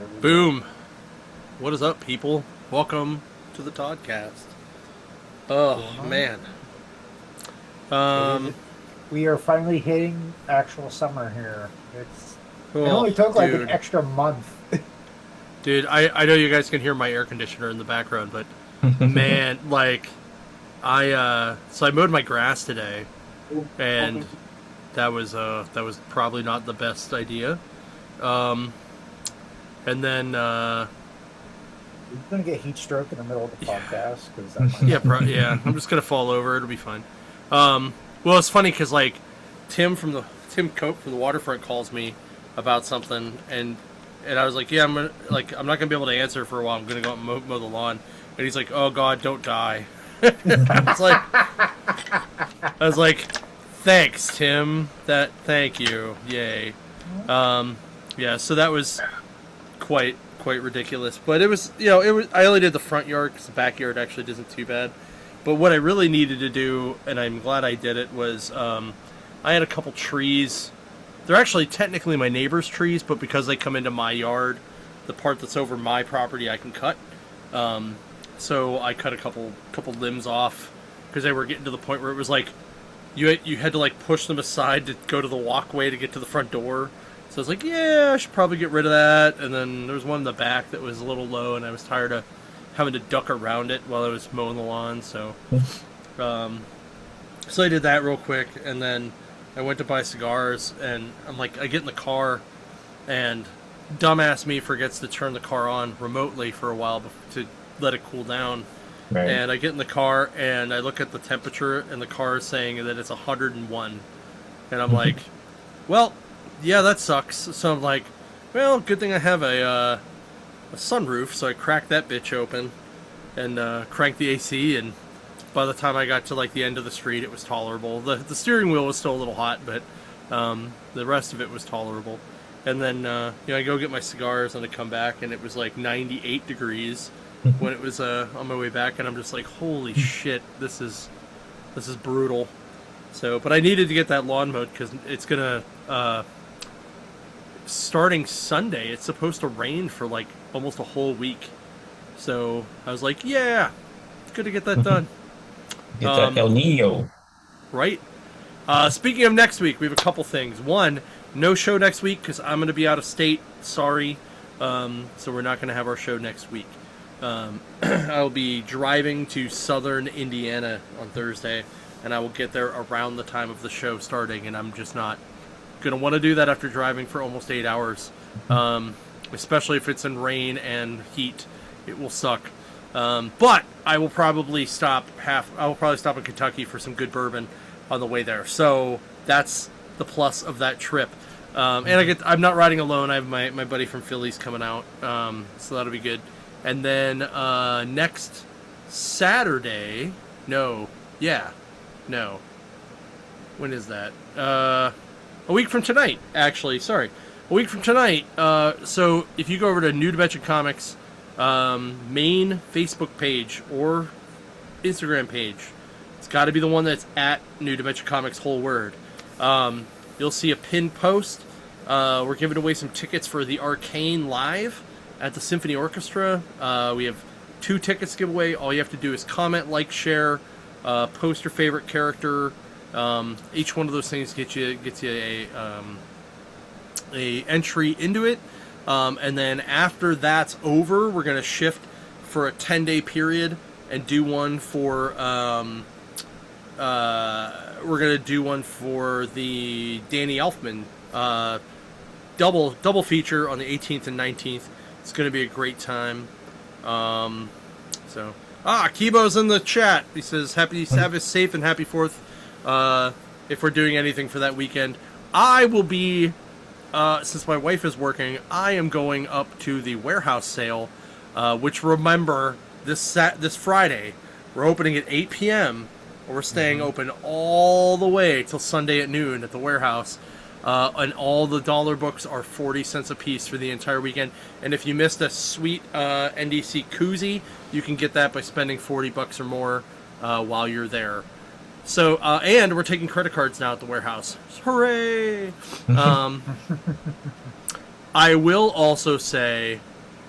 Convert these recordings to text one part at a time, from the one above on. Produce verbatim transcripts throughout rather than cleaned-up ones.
Boom. What is up, people? Welcome to the Toddcast. Oh, man. Um, we are finally hitting actual summer here. It's it oh, only took like an dude. extra month. Dude, I, I know you guys can hear my air conditioner in the background, but man, like, I, uh, so I mowed my grass today, and that was, uh, that was probably not the best idea. Um, and then, uh, We're gonna get heat stroke in the middle of the podcast because yeah, pro- yeah, I'm just gonna fall over. It'll be fine. Um, well, it's funny because like Tim from the Tim Cope from the Waterfront calls me about something, and and I was like, yeah, I'm gonna, like I'm not gonna be able to answer for a while. I'm gonna go out and mow, mow the lawn, and he's like, oh God, don't die. I was like, I was like, thanks, Tim. That thank you, yay. Um, yeah, so that was quite quite ridiculous, but it was you know it was I only did the front yard because the backyard actually isn't too bad. But what I really needed to do, and I'm glad I did it, was um, I had a couple trees. They're actually technically my neighbor's trees, but because they come into my yard, the part that's over my property I can cut. Um, so I cut a couple couple limbs off because they were getting to the point where it was like you had, you had to like push them aside to go to the walkway to get to the front door. So I was like, yeah, I should probably get rid of that. And then there was one in the back that was a little low, and I was tired of having to duck around it while I was mowing the lawn. So, um, so I did that real quick, and then I went to buy cigars. And I'm like, I get in the car, and dumbass me forgets to turn the car on remotely for a while to let it cool down. Right. And I get in the car, and I look at the temperature, and the car is saying that it's one hundred one. And I'm like, well, yeah, that sucks. So I'm like, well, good thing I have a uh, a sunroof. So I cracked that bitch open and uh, cranked the A C. And by the time I got to like the end of the street, it was tolerable. The the steering wheel was still a little hot, but um, the rest of it was tolerable. And then uh, you know, I go get my cigars, and I come back, and it was like ninety-eight degrees when it was uh, on my way back. And I'm just like, holy shit, this is this is brutal. So, but I needed to get that lawn mowed because it's gonna. Uh, starting Sunday, it's supposed to rain for like almost a whole week. So I was like, yeah, good to get that done. Get Um, that El Nino. right? Uh, speaking of next week, we have a couple things. One, no show next week because I'm going to be out of state. Sorry. Um, so we're not going to have our show next week. Um, I'll be driving to southern Indiana on Thursday, and I will get there around the time of the show starting, and I'm just not going to want to do that after driving for almost eight hours, um, especially if it's in rain and heat. It will suck. Um, but I will probably stop half. I will probably stop in Kentucky for some good bourbon on the way there. So that's the plus of that trip. Um, and I get. I'm not riding alone. I have my, my buddy from Philly's coming out, um, so that'll be good. And then uh, next Saturday, no, yeah, no. When is that? Uh, A week from tonight, actually. Sorry. A week from tonight. Uh, so if you go over to New Dimension Comics um, main Facebook page or Instagram page, it's got to be the one that's at New Dimension Comics, whole word. Um, you'll see a pinned post. Uh, we're giving away some tickets for the Arcane Live at the Symphony Orchestra. Uh, we have two tickets to give away. All you have to do is comment, like, share, uh, post your favorite character. Um, each one of those things gets you gets you a um, a entry into it, um, and then after that's over, we're gonna shift for a ten day period and do one for um, uh, we're gonna do one for the Danny Elfman uh, double double feature on the eighteenth and nineteenth. It's gonna be a great time. Um, so ah, Kibo's in the chat. He says happy Sabbath, safe and happy Fourth. Uh, if we're doing anything for that weekend, I will be, uh, since my wife is working, I am going up to the warehouse sale, uh, which remember, this sat this Friday, we're opening at eight p.m., we're staying mm-hmm. open all the way till Sunday at noon at the warehouse, uh, and all the dollar books are forty cents a piece for the entire weekend, and if you missed a sweet, uh, N D C koozie, you can get that by spending forty bucks or more, uh, while you're there. So, uh, and we're taking credit cards now at the warehouse. Hooray! Um, I will also say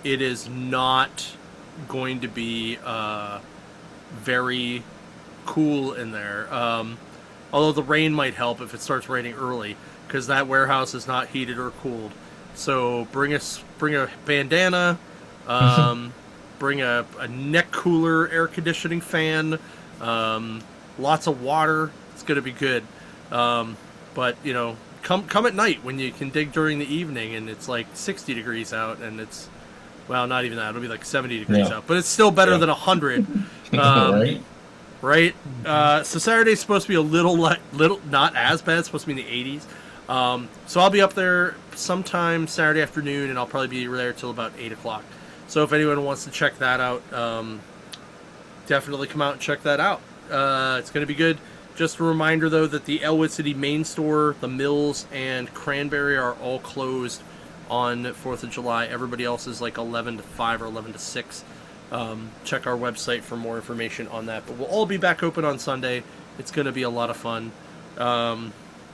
it is not going to be uh, very cool in there. Um, although the rain might help if it starts raining early, because that warehouse is not heated or cooled. So bring us bring a bandana, um, bring a, a neck cooler, air conditioning fan, um, lots of water. It's going to be good. Um, but you know, come come at night when you can dig during the evening and it's like sixty degrees out and it's, well, not even that. It'll be like seventy degrees Yeah. out, but it's still better Yeah. than one hundred. Um, right? Right? Uh, so Saturday's supposed to be a little, le- little, not as bad. It's supposed to be in the eighties. Um, so I'll be up there sometime Saturday afternoon, and I'll probably be there till about eight o'clock. So if anyone wants to check that out, um, definitely come out and check that out. Uh, it's going to be good. Just a reminder, though, that the Elwood City main store, the Mills, and Cranberry are all closed on fourth of July. Everybody else is like eleven to five or eleven to six. Um, check our website for more information on that. But we'll all be back open on Sunday. It's going to be a lot of fun. Um,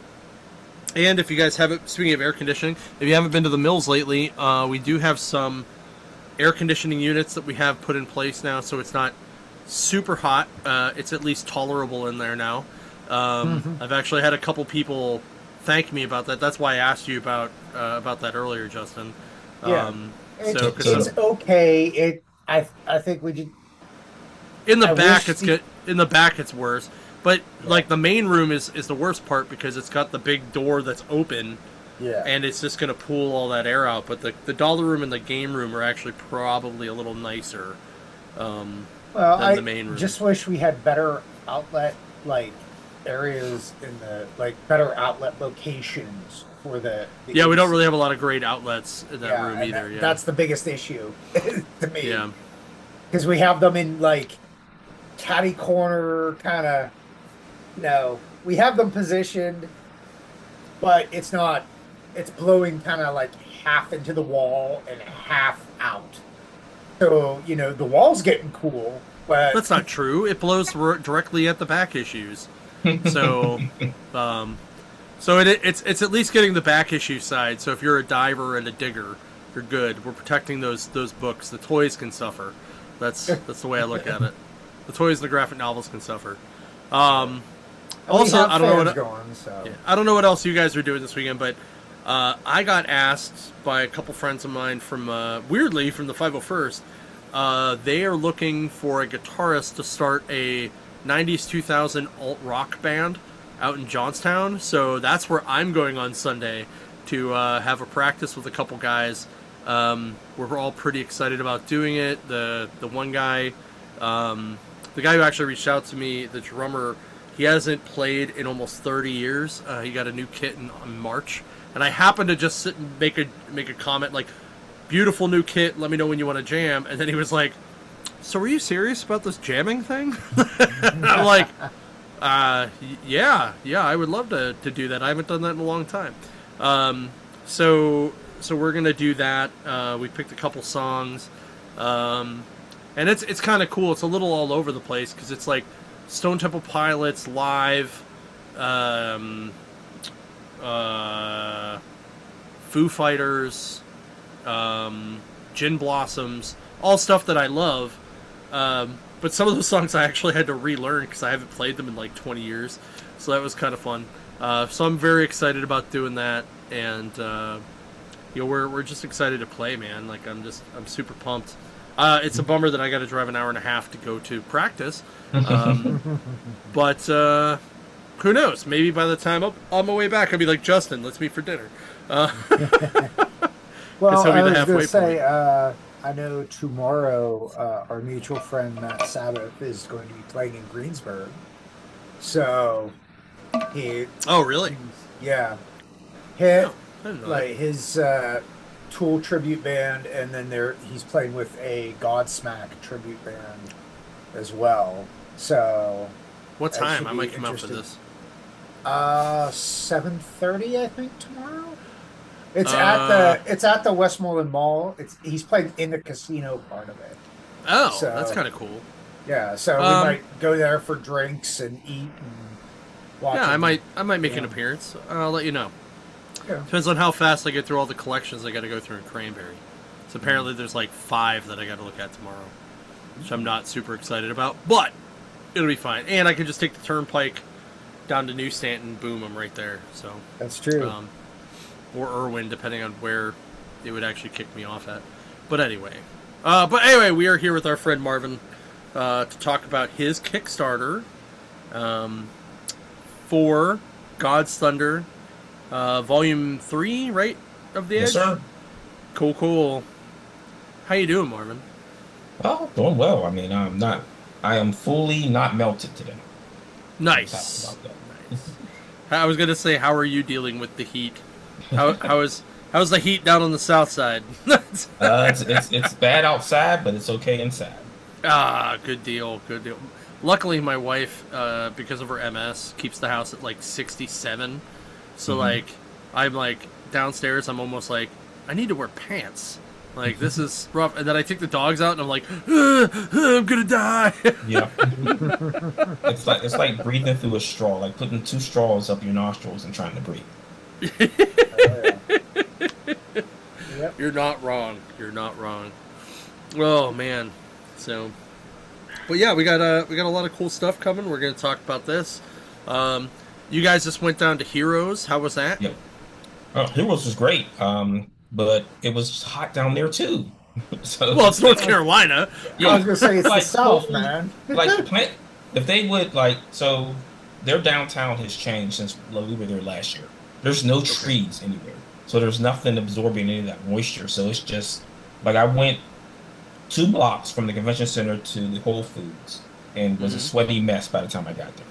and if you guys haven't, speaking of air conditioning, if you haven't been to the Mills lately, uh, we do have some air conditioning units that we have put in place now, so it's not super hot. Uh, it's at least tolerable in there now. Um, Mhm. I've actually had a couple people thank me about that. That's why I asked you about uh, about that earlier, Justin. Yeah. Um, It's, so, 'cause it's some- okay. It I I think we just in the I back, wish it's the- good. In the back, it's worse. But like the main room is is the worst part because it's got the big door that's open, yeah. and it's just going to pull all that air out. But the the dollar room and the game room are actually probably a little nicer. Um, well, than I the main room. just wish we had better outlet like areas in the like better outlet locations for the. the yeah, we don't A C. really have a lot of great outlets in that Yeah, room and either. that- yeah, That's the biggest issue to me. yeah. Because we have them in like catty corner kind of. No, we have them positioned, but it's not. It's blowing kind of like half into the wall and half out. So you know the wall's getting cool, but That's not true. It blows r- directly at the back issues. So, um, so it, it's it's at least getting the back issue side. So if you're a diver and a digger, you're good. We're protecting those those books. The toys can suffer. That's that's the way I look at it. The toys and the graphic novels can suffer. Um, we also, have I don't know fans what going. So yeah, I don't know what else you guys are doing this weekend, but uh, I got asked by a couple friends of mine from uh, weirdly from the five oh first. Uh, they are looking for a guitarist to start a nineties two thousand alt rock band out in Johnstown. So that's where I'm going on Sunday to uh, have a practice with a couple guys. Um, we're all pretty excited about doing it. The the one guy, um, the guy who actually reached out to me, the drummer, he hasn't played in almost thirty years. Uh, he got a new kit in, in March, and I happened to just sit and make a make a comment like, "Beautiful new kit. Let me know when you want to jam." And then he was like, "So, were you serious about this jamming thing?" I'm like, uh, y- "Yeah, yeah. I would love to to do that. I haven't done that in a long time." Um, so so we're gonna do that. Uh, we picked a couple songs, um, and it's it's kind of cool. It's a little all over the place because it's like Stone Temple Pilots live, um, uh, Foo Fighters, um, Gin Blossoms, all stuff that I love. Um, but some of those songs I actually had to relearn because I haven't played them in like twenty years. So that was kind of fun. Uh, so I'm very excited about doing that, and uh, you know we're we're just excited to play, man. Like I'm just I'm super pumped. Uh, it's a bummer that I got to drive an hour and a half to go to practice, um, but uh, who knows? Maybe by the time I'm on my way back, I'll be like, Justin, let's meet for dinner. Uh, well, he'll be I the was halfway going to say, point. uh, I know tomorrow uh, our mutual friend Matt Sabbath is going to be playing in Greensburg. So he, oh, really? yeah, hit Oh, I didn't know that. like his uh, Tool tribute band, and then there he's playing with a Godsmack tribute band as well. So What that time? should I be might come out for interesting. this. uh seven thirty, I think tomorrow. It's Uh, at the it's at the Westmoreland Mall. It's he's playing in the casino part of it. Oh, So- that's kind of cool. Yeah, so we Um, might go there for drinks and eat and watch. Yeah, I them. might I might make an Yeah. appearance. I'll let you know. Yeah. Depends on how fast I get through all the collections I got to go through in Cranberry. So apparently there's like five that I got to look at tomorrow, which I'm not super excited about, but it'll be fine. And I can just take the Turnpike down to New Stanton, boom, I'm right there. So That's true. Um, or Irwin, depending on where it would actually kick me off at. But anyway, uh, but anyway, we are here with our friend Marvin uh, to talk about his Kickstarter um, for God's Thunder, uh, Volume Three, right, of the Edge. Yes, sir. Cool, cool. How you doing, Marvin? Well, doing well. I mean, I'm not. I am fully not melted today. Nice. About that. Nice. I was gonna say, how are you dealing with the heat? How how is how's the heat down on the south side? uh, it's, it's it's bad outside, but it's okay inside. Ah, good deal, good deal. Luckily, my wife, uh, because of her M S, keeps the house at like sixty-seven. So Mm-hmm. like, I'm like downstairs. I'm almost like, I need to wear pants. Like, this is rough. And then I take the dogs out, and I'm like, "Ugh, I'm gonna die. Yeah. It's like it's like breathing through a straw, like putting two straws up your nostrils and trying to breathe. Oh, yeah. Yep. You're not wrong. You're not wrong. Oh man. So, but yeah, we got uh, we got a lot of cool stuff coming. We're gonna talk about this. Um, you guys just went down to Heroes. How was that? Yep. Oh, Heroes was great, um, but it was hot down there too. So Well, it's North Carolina. I was gonna say it's Like, the South, well, man. like plant, if they would like so their downtown has changed since we were there last year. There's no trees anywhere, so there's nothing absorbing any of that moisture. So it's just like I went two blocks from the convention center to the Whole Foods and was Mhm. a sweaty mess by the time I got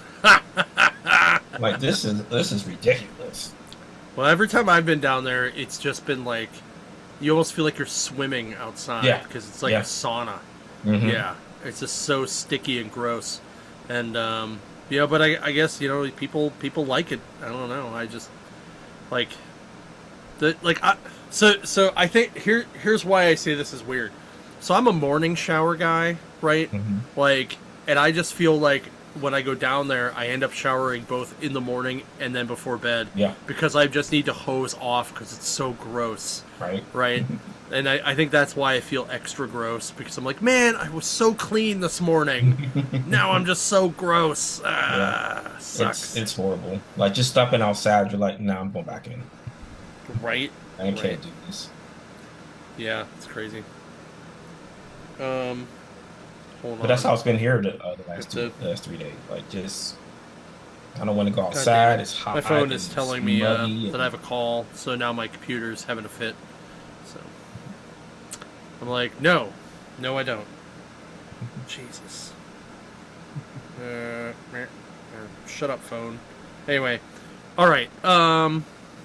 there. Like this is this is ridiculous. Well, every time I've been down there, it's just been like you almost feel like you're swimming outside Yeah. because it's like Yeah. a sauna. Mhm. Yeah, it's just so sticky and gross. And um, yeah, but I, I guess you know people people like it. I don't know. I just like the like I, so so I think here here's why I say this is weird. So I'm a morning shower guy, right? Mhm. Like, and I just feel like when I go down there, I end up showering both in the morning and then before bed. Yeah. Because I just need to hose off because it's so gross, Right. right? And I, I think that's why I feel extra gross because I'm like, man, I was so clean this morning. Now I'm just so gross. Ah, sucks. It's it's horrible. Like just stepping outside, you're like, nah, I'm going back in. Right? I can't Right. do this. Yeah, it's crazy. Um, hold on. But that's how it's been here the, uh, the last That's two, it. the last three days. Like just, I don't want to go God damn outside. it. It's hot. My phone and is it's telling me uh, muggy that I have and- a call, so now my computer's having a fit. So I'm like, no, no, I don't. Jesus. Uh, meh, uh, shut up, phone. Anyway, all right. Um,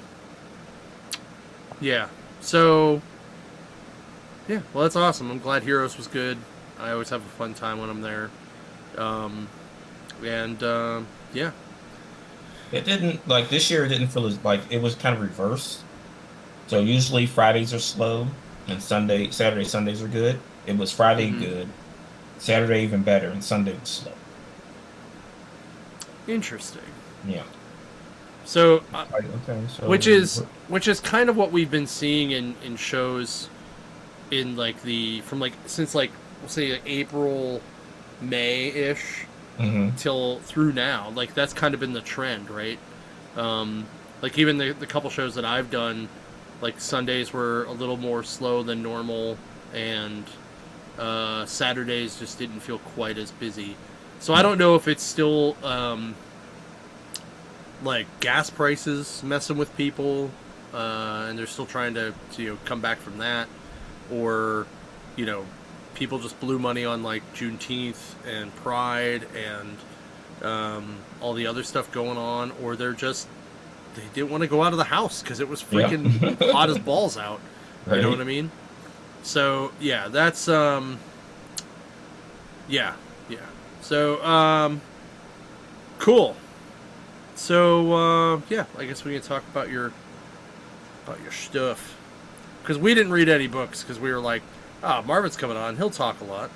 yeah. So, yeah. Well, that's awesome. I'm glad Heroes was good. I always have a fun time when I'm there. Um, and um, yeah. It didn't like this year. It didn't feel as like it was kind of reversed. So usually Fridays are slow, and Sunday, Saturday, Sundays are good. It was Friday Mhm. good, Saturday even better, and Sunday was slow. Interesting. Yeah. So, uh, Like, okay. So which is which is kind of what we've been seeing in in shows in like the from like since like we'll say like April, May ish hmm till through now. Like that's kind of been the trend, right? Um, like even the the couple shows that I've done, like Sundays were a little more slow than normal, and uh, Saturdays just didn't feel quite as busy. So I don't know if it's still um, like gas prices messing with people, uh, and they're still trying to, to you know come back from that, or you know people just blew money on like Juneteenth and Pride and um, all the other stuff going on, or they're just they didn't want to go out of the house because it was Yeah. freaking hot as balls out. You know Right. what I mean? So yeah, that's um, yeah, yeah. So um, cool. So uh, yeah, I guess we can talk about your about your stuff because we didn't read any books because we were like, ah, oh, Marvin's coming on, he'll talk a lot.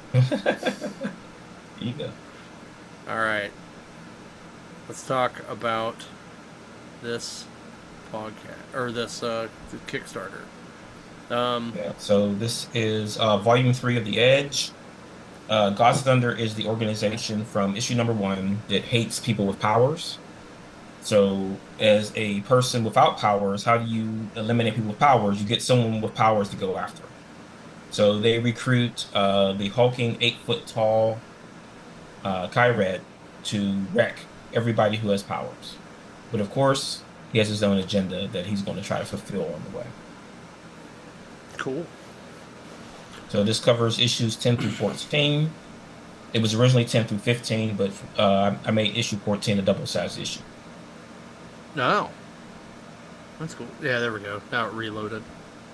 You go. All right, let's talk about this podcast or this uh, Kickstarter. Um, Yeah. So this is uh, volume three of The Edge. Uh, God's Thunder is the organization from issue number one that hates people with powers. So, as a person without powers, how do you eliminate people with powers? You get someone with powers to go after. So they recruit uh, the hulking, eight foot tall uh, Kyrad to wreck everybody who has powers. But of course, he has his own agenda that he's going to try to fulfill on the way. cool. So this covers issues ten through fourteen. It was originally ten through fifteen, but uh, I made issue fourteen a double-sized issue. No. That's cool. Yeah, there we go. Now it reloaded.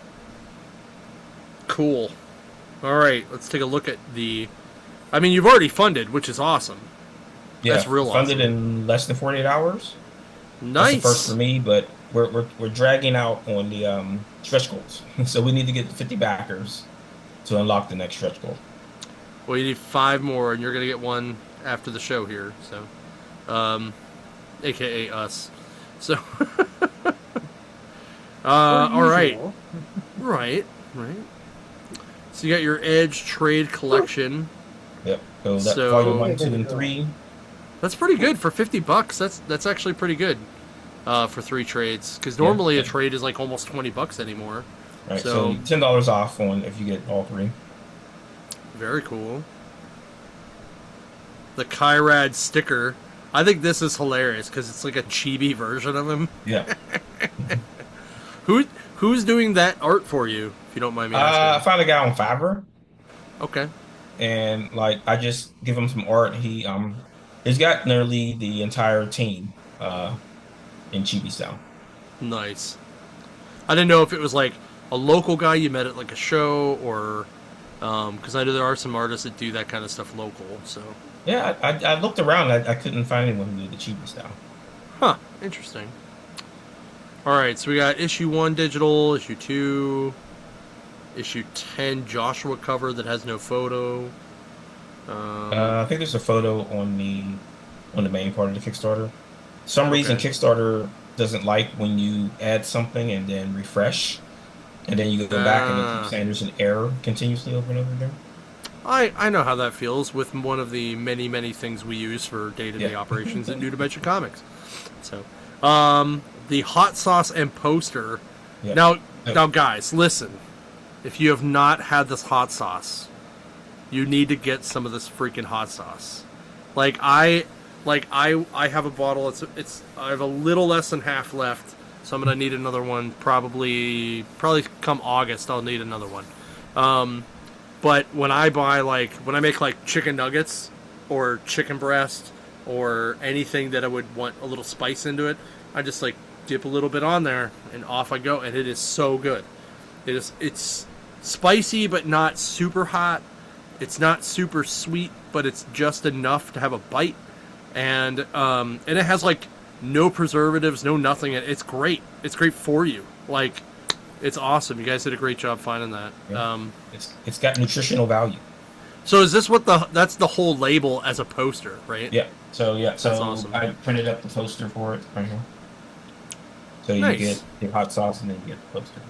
Cool. All right, let's take a look at the... I mean, you've already funded, which is awesome. Yeah, That's real funded awesome. in less than forty-eight hours. Nice. That's the first for me, but we're we're we're dragging out on the um, stretch goals, so we need to get fifty backers to unlock the next stretch goal. Well, you need five more, and you're going to get one after the show here, so... Um, A K A us. So... uh, all right. Unusual. Right, right. So you got your Edge trade collection. Yep. So that So- volume one, two, and three. That's pretty good for fifty bucks. That's that's actually pretty good uh, for three trades. Because normally Yeah. a trade is like almost twenty bucks anymore. Right. So- So ten dollars off on if you get all three. Very cool. The Kyrad sticker. I think this is hilarious because it's like a chibi version of him. Yeah. Who who's doing that art for you? If you don't mind me Uh, I asking. found a guy on Fiverr, Okay. and like I just give him some art. He um, he's got nearly the entire team uh, in chibi style. Nice. I didn't know if it was like a local guy you met at like a show or because I know there are some artists that do that kind of stuff local. So, Yeah, I, I, I looked around. I, I couldn't find anyone who did the chibi style. huh? Interesting. All right, so we got issue one digital, issue two, issue ten Joshua cover that has no photo. Um, Uh, I think there's a photo on the on the main part of the Kickstarter. Some reason Okay. Kickstarter doesn't like when you add something and then refresh, and then you go back and it Ah. keeps saying there's an error continuously over and over again. I I know how that feels with one of the many many things we use for day to day Yeah. operations at New Dimension Comics. So, um, the hot sauce and poster. Yeah. Now, Yeah. now, guys, listen. If you have not had this hot sauce, you need to get some of this freaking hot sauce. Like I, like I, I have a bottle. It's it's. I have a little less than half left, so I'm gonna need another one. Probably, probably come August, I'll need another one. Um, but when I buy like when I make like chicken nuggets or chicken breast or anything that I would want a little spice into it, I just like dip a little bit on there and off I go, and it is so good. It is it's spicy but not super hot. It's not super sweet, but it's just enough to have a bite, and um, and it has like no preservatives, no nothing. It's great. It's great for you. Like, it's awesome. You guys did a great job finding that. Yeah. Um, It's it's got nutritional value. so is this what the that's the whole label as a poster, right? Yeah. So yeah. So That's awesome. I printed up the poster for it right here. So you Nice. get the hot sauce and then you get the poster.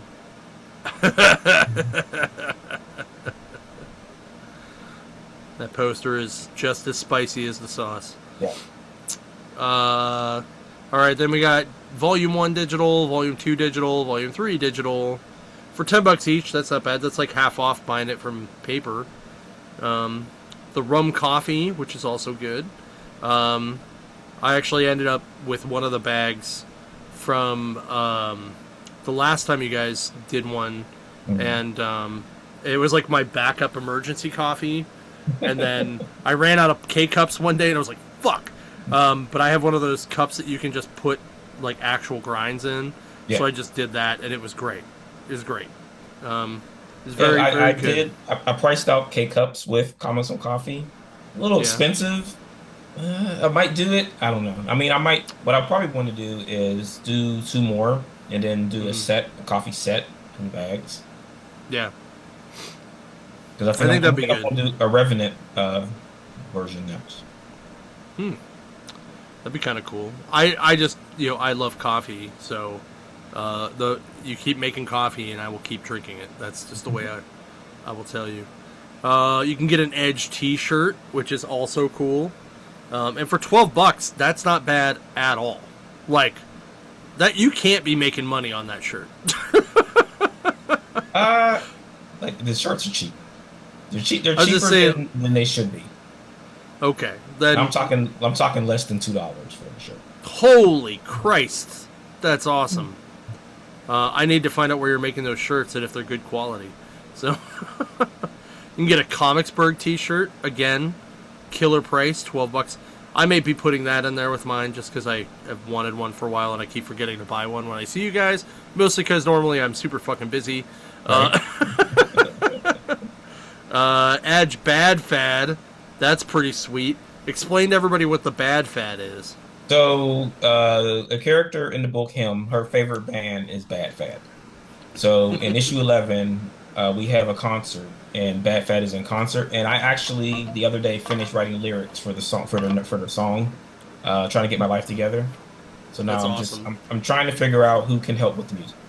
That poster is just as spicy as the sauce. Yeah. Uh, all right, then we got Volume One digital, Volume Two digital, Volume Three digital, for ten bucks each. That's not bad. That's like half off buying it from paper. Um, the rum coffee, which is also good. Um, I actually ended up with one of the bags from um, the last time you guys did one, Mhm. and um, it was like my backup emergency coffee. And then I ran out of K cups one day, and I was like, "Fuck!" Um, but I have one of those cups that you can just put like actual grinds in. Yeah. So I just did that, and it was great. It was great. Um, it was very, yeah, I, very I good. did. I, I priced out K cups with Commons on Coffee. A little Yeah. expensive. Uh, I might do it. I don't know. I mean, I might. What I probably want to do is do two more, and then do Mhm. a set, a coffee set in bags. Yeah, Because I, I think that'd be I want to do a Revenant uh, version next. that'd be kind of cool. I, I just, you know, I love coffee, so Uh, the you keep making coffee, and I will keep drinking it. That's just the way I, I will tell you. Uh, you can get an Edge T-shirt, which is also cool. Um, and for twelve bucks, that's not bad at all. Like that, you can't be making money on that shirt. uh, like the shirts are cheap. They're cheap. They're I was cheaper just saying- than, than they should be. Okay, then I'm talking. I'm talking less than two dollars for the shirt. holy Christ, that's awesome. Uh, I need to find out where you're making those shirts and if they're good quality. So you can get a Comicsburg T-shirt again, killer price, twelve bucks. I may be putting that in there with mine just because I have wanted one for a while and I keep forgetting to buy one when I see you guys. Mostly because normally I'm super fucking busy. Right. Uh, uh, Edge Bad Fad, that's pretty sweet. Explain to everybody what the Bad Fad is. So, uh, a character in the book, him, her favorite band is Bad Fad. So, in issue eleven, uh, we have a concert, and Bad Fad is in concert. And I actually, the other day, finished writing lyrics for the song for the for the song, uh, trying to get my life together. So now That's I'm awesome. just I'm, I'm trying to figure out who can help with the music.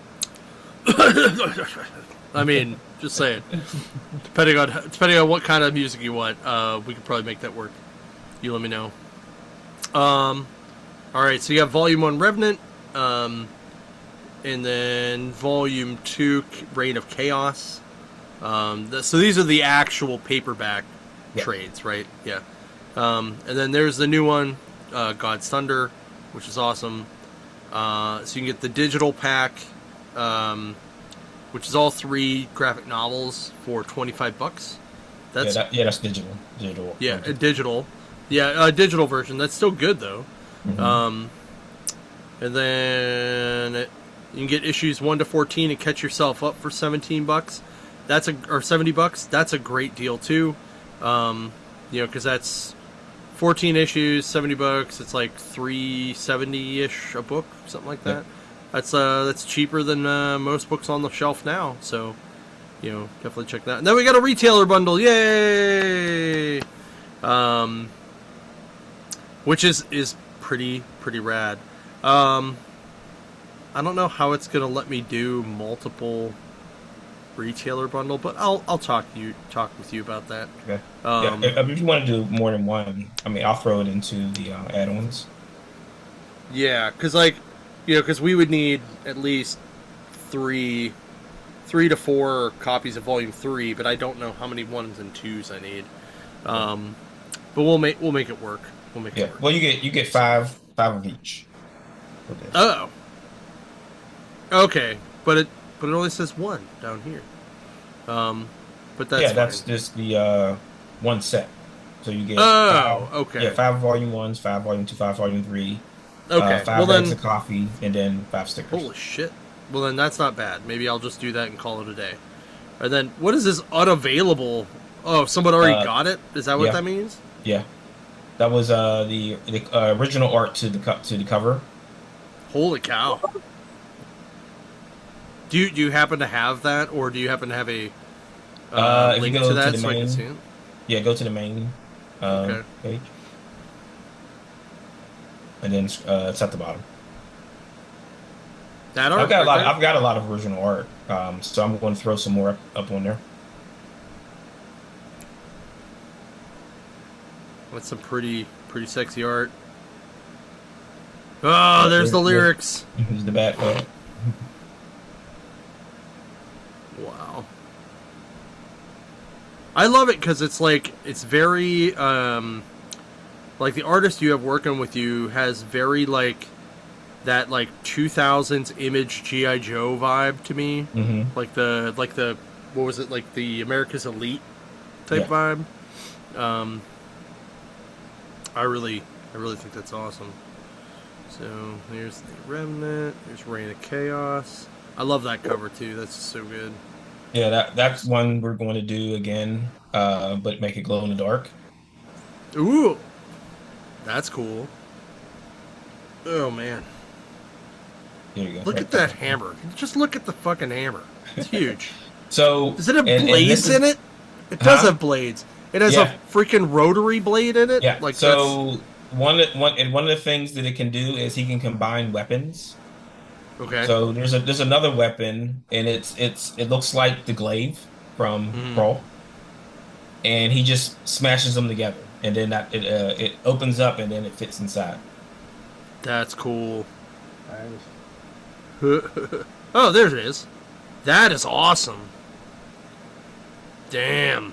I mean, just saying. Depending on depending on what kind of music you want, uh, we could probably make that work. You let me know. Um, all right. So you have Volume One Revenant, um, and then Volume Two Reign of Chaos. Um, the, so these are the actual paperback Yeah. trades, right? Yeah. Um, and then there's the new one, uh, God's Thunder, which is awesome. Uh, so you can get the digital pack. Um, which is all three graphic novels for twenty-five bucks. That's yeah, that, yeah, that's digital. Digital. yeah, a digital. Yeah, a digital version. That's still good though. Mhm. Um, and then it, you can get issues one to fourteen and catch yourself up for seventeen bucks. That's a or seventy bucks. That's a great deal too. Um, you know, because that's fourteen issues, seventy bucks. It's like three seventy ish a book, something like that. Yeah. That's uh that's cheaper than uh, most books on the shelf now. So, you know, definitely check that. And then we got a retailer bundle, yay! Um, which is is pretty pretty rad. Um, I don't know how it's gonna let me do multiple retailer bundle, but I'll I'll talk to you talk with you about that. Okay. Um, yeah, if, if you want to do more than one, I mean, I'll throw it into the uh, add-ons. Yeah, because like, you know, because we would need at least three, three to four copies of Volume Three, but I don't know how many ones and twos I need. Um, but we'll make we'll make it work. We'll make Yeah. it work. Well, you get you get five five of each. for this. Oh. Okay, but it but it only says one down here. Um, but that's yeah, fine. that's just the uh, one set. So you get Oh, five, okay. yeah, five volume ones, five volume two, five volume three, Okay, uh, five well bags then, of coffee, and then five stickers. holy shit. Well then, that's not bad. Maybe I'll just do that and call it a day. And then, what is this unavailable? Oh, someone already Uh, got it. Is that what yeah. that means? Yeah, that was uh, the the uh, original art to the co- to the cover. Holy cow! Do you do you happen to have that, or do you happen to have a uh, Uh, if you link go to to that the so I can main- see it? Yeah, go to the main uh, Okay. page, and then uh, it's at the bottom. That art. I've got a right lot. there? I've got a lot of original art, um, so I'm going to throw some more up, up on there. That's some pretty pretty sexy art. Oh, there's the Yeah. lyrics. Here's the back. Uh, Wow. I love it because it's like it's very um, like the artist you have working with you has very like that like two thousands image G I Joe vibe to me. hmm Like the like the what was it like the America's Elite type Yeah. vibe. Um, I really I really think that's awesome. So there's the Remnant. There's Reign of Chaos. I love that cover too. That's so good. Yeah, that that's one we're going to do again, uh, but make it glow in the dark. Ooh, that's cool. Oh man, Here you go. look Right at that there. hammer! Just look at the fucking hammer. It's huge. So Does it have and- and blades this is- in it? It does Huh? have blades. It has Yeah. a freaking rotary blade in it. Yeah. Like that's, so one one and one of the things that it can do is he can combine weapons. Okay. So there's a there's another weapon, and it's it's it looks like the glaive from Mm, Brawl, and he just smashes them together, and then that it uh, it opens up, and then it fits inside. that's cool. Nice. Oh, there it is. That is awesome. Damn.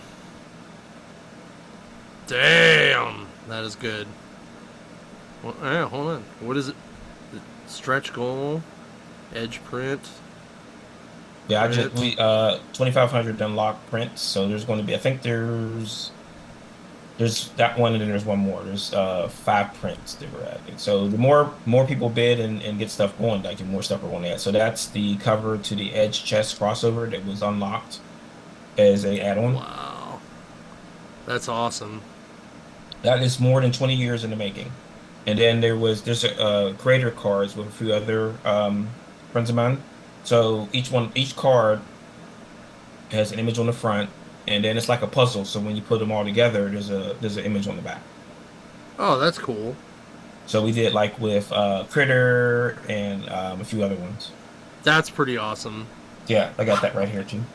Damn. That is good. Well, yeah, hold on. What is it? Stretch goal, edge print. Yeah, I just Print. we uh twenty-five hundred unlock prints, so there's going to be I think there's there's that one and then there's one more. There's uh five prints that we're adding. So the more more people bid and, and get stuff going, like the more stuff we're going to add. So that's the cover to the Edge chest crossover that was unlocked as a add-on. Wow. That's awesome. That is more than twenty years in the making. And then there was there's a, uh, creator cards with a few other um, friends of mine. So each one each card has an image on the front, and then it's like a puzzle. So when you put them all together, there's a there's an image on the back. Oh, that's cool. So we did like with uh, Critter and um, a few other ones. That's pretty awesome. Yeah, I got that right here too.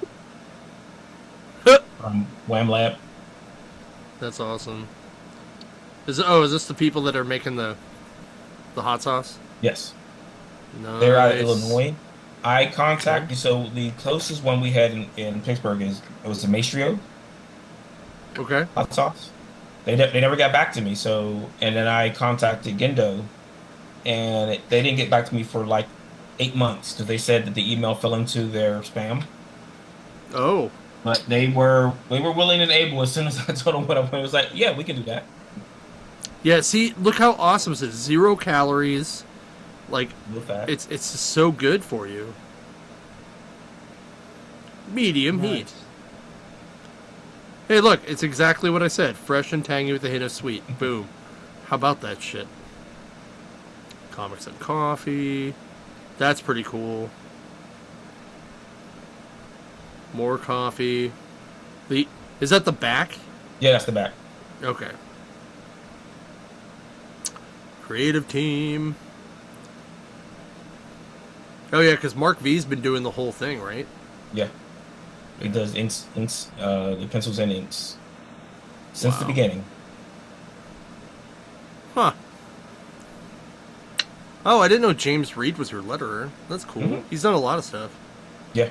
From Wham Lab. That's awesome. Is oh, is this the people that are making the the hot sauce? Yes, Nice. they're out of Illinois. I contacted so the closest one we had in, in Pittsburgh is it was the Maestro Okay. hot sauce. They ne- they never got back to me. So and then I contacted Gendo, and it, they didn't get back to me for like eight months because they said that the email fell into their spam. Oh, But they were they were willing and able as soon as I told them what I wanted. It was like, yeah, we can do that. yeah. See, look how awesome this is. Zero calories. Like Real fast. it's it's just so good for you. Medium heat. Nice. Hey, look, it's exactly what I said. Fresh and tangy with a hint of sweet. Boom. How about that shit? Comics and coffee. That's pretty cool. More coffee. The is that the back? Yeah, that's the back. Okay. Creative team. Oh yeah, because Mark V's been doing the whole thing, right? Yeah. It does inks, inks, uh, the pencils and inks since the Wow. beginning. Huh. Oh, I didn't know James Reed was your letterer. That's cool. Mhm. He's done a lot of stuff. Yeah.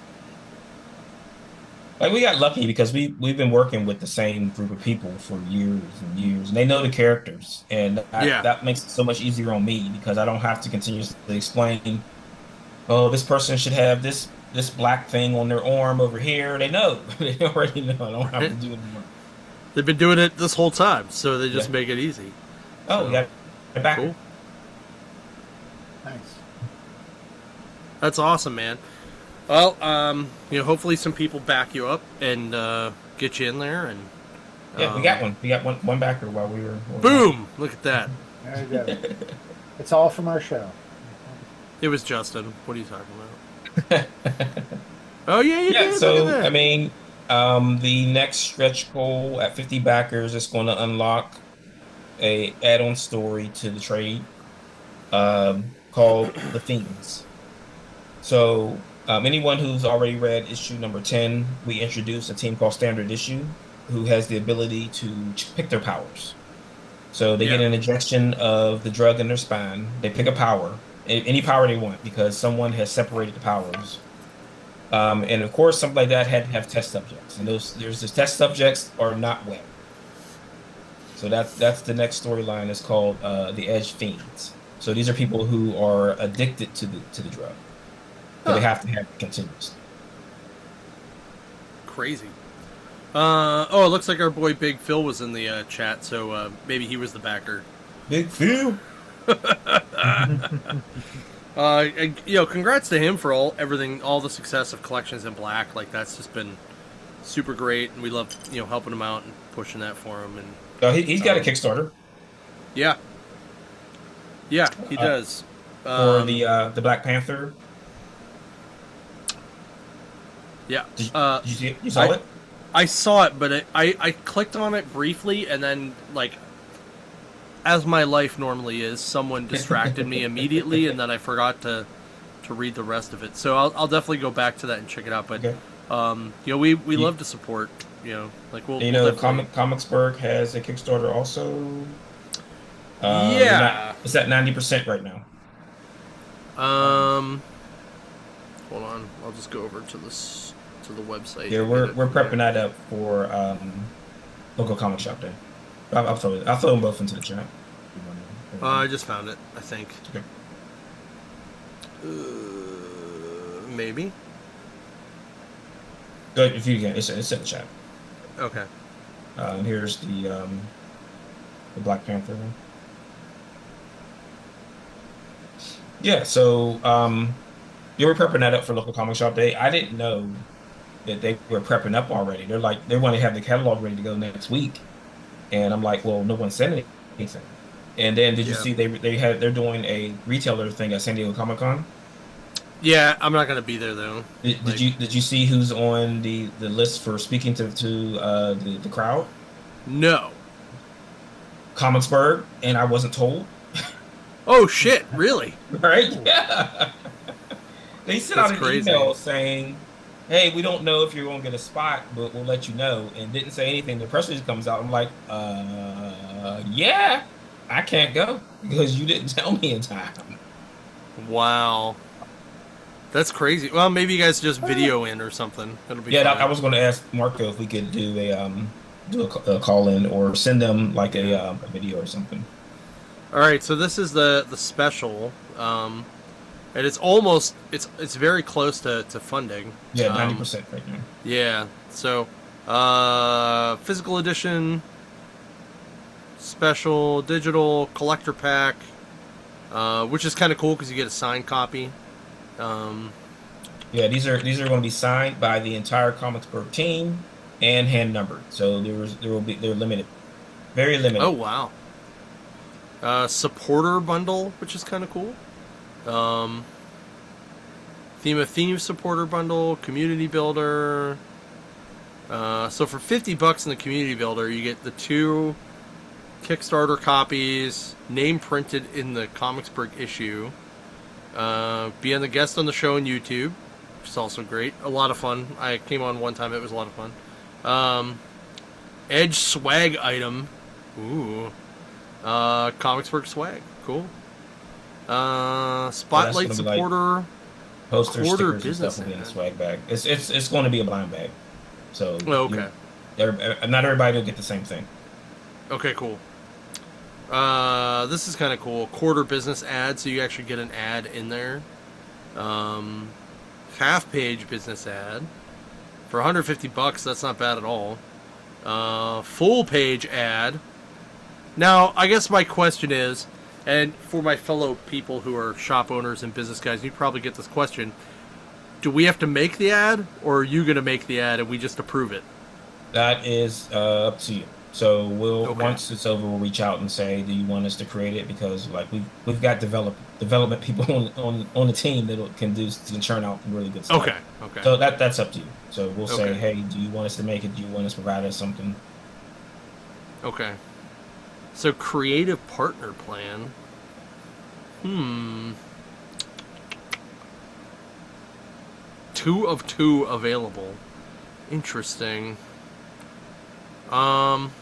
Like we got lucky because we we've been working with the same group of people for years and years, and they know the characters, and that, Yeah. that makes it so much easier on me because I don't have to continuously explain. Oh, this person should have this this black thing on their arm over here. They know. They already know. I don't have to do it anymore. They've been doing it this whole time, so they just Yeah. make it easy. Oh, So, yeah. They're back. Cool. Nice. That's awesome, man. Well, um, you know, hopefully some people back you up and uh, get you in there, and Yeah, we um, got one. We got one one backer while we were. while we were- Boom! Look at that. There you go. It's all from our show. It was Justin. What are you talking about? Oh yeah, you Yeah, did. Look so at that. I mean, um, the next stretch goal at fifty backers is going to unlock a add-on story to the trade um, called The Fiends. So um, anyone who's already read issue number ten, we introduced a team called Standard Issue who has the ability to ch- pick their powers. So they get Yeah. an injection of the drug in their spine. They pick a power, a- any power they want, because someone has separated the powers. Um, and of course, something like that had to have test subjects, and those there's the test subjects are not well. So that's that's the next storyline. Is called uh, the Edge Fiends. So these are people who are addicted to the to the drug, but they Huh. have to have it continuously. Crazy. Uh, oh, it looks like our boy Big Phil was in the uh, chat, so uh, maybe he was the backer. Big Phil. Uh, and, you know, congrats to him for all everything, all the success of Collections in Black. Like that's just been super great, and we love you know helping him out and pushing that for him. And Uh, he, he's got a Um, Kickstarter yeah, yeah, he Uh, does. for Um, the uh, the Black Panther. yeah, Did, you- uh, did you see it? You saw I- it? I saw it, but it, I I clicked on it briefly, and then like as my life normally is, someone distracted me immediately, and then I forgot to to read the rest of it. So I'll, I'll definitely go back to that and check it out. But Okay. um, you know, we, we You- love to support. You know, like we'll. You we'll know, definitely- Comic Comicsburg has a Kickstarter also. Uh, Yeah. they're not- it's at ninety percent right now. Um, hold on. I'll just go over to this to the website. Yeah, and we're get it we're from prepping there. that up for um, local comic shop day. I'll, I'll throw it. I'll throw them both into the chat. Uh, I just found it. I think. Okay. Uh, maybe. Good if you can. It's, it's in the chat. Okay. Uh, and here's the um, the Black Panther one. Yeah, so um, you were prepping that up for local comic shop day. I didn't know that they were prepping up already. They're like they want to have the catalog ready to go next week, and I'm like, well, no one sent anything. And then did you Yeah. see they they had they're doing a retailer thing at San Diego Comic Con? Yeah, I'm not gonna be there though. Did, Like- did you did you see who's on the, the list for speaking to to uh, the the crowd? No. Comicsburg, and I wasn't told. Oh shit! Really? Right? Yeah. They sent That's out an crazy. email saying, "Hey, we don't know if you're going to get a spot, but we'll let you know." And didn't say anything. The press release comes out. I'm like, "Uh, yeah, I can't go because you didn't tell me in time." Wow. That's crazy. Well, maybe you guys just video in or something. That'll be Yeah, fine. I, I was going to ask Marco if we could do a um do a, ca- a call in or send them like a, um, a video or something. All right, so this is the the special, um, and it's almost it's it's very close to, to funding. Yeah, Um, ninety percent right now. Yeah. So, uh, physical edition, special, digital, collector pack, uh, which is kind of cool because you get a signed copy. Um, Yeah, these are these are going to be signed by the entire Comicsburg team and hand numbered. So there was there will be they're limited, very limited. oh wow. Uh, supporter bundle, which is kind of cool. Um, theme of theme supporter bundle, community builder. Uh, so for fifty bucks in the community builder, you get the two Kickstarter copies, name printed in the Comicsburg issue. Uh, being the guest on the show on YouTube, which is also great. A lot of fun. I came on one time; it was a lot of fun. Um, Edge swag item. Ooh. Uh, Comicsburg swag. Cool. Uh, Spotlight gonna be like supporter. Posters, quarter stickers, and business stuff will be in the ad. swag bag. It's it's it's going to be a blind bag. So Oh, okay. you- every- not everybody will get the same thing. Okay, cool. Uh, this is kind of cool. Quarter business ad, so you actually get an ad in there. Um, half page business ad for one hundred fifty bucks. That's not bad at all. Uh, full page ad. Now, I guess my question is, and for my fellow people who are shop owners and business guys, you probably get this question: do we have to make the ad, or are you going to make the ad and we just approve it? That is uh, up to you. So we'll Okay. once it's over, we'll reach out and say, do you want us to create it? Because like we we've got develop development people on on, on the team that can do can churn out really good stuff. Okay. Okay. So that that's up to you. So we'll say, Okay. hey, do you want us to make it? Do you want us to provide us something? Okay. So creative partner plan. Hmm. Two of two available. Interesting. Um.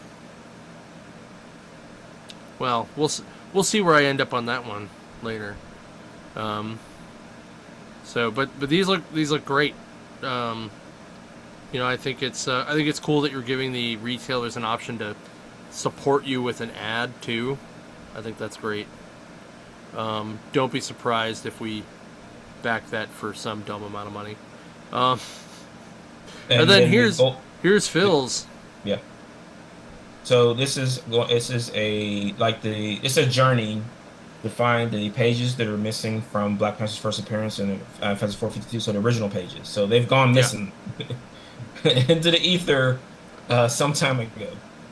Well, we'll s- we'll see where I end up on that one later. Um. So, but but these look these look great. Um. You know, I think it's uh, I think it's cool that you're giving the retailers an option to support you with an ad too. I think that's great. Um, don't be surprised if we back that for some dumb amount of money. Um, and, then the here's goal- here's Phil's. Yeah. So this is go- this is a like the it's a journey to find the pages that are missing from Black Panther's first appearance in uh, Fantasy four fifty-two. So the original pages. So they've gone Yeah. missing into the ether uh, some time ago.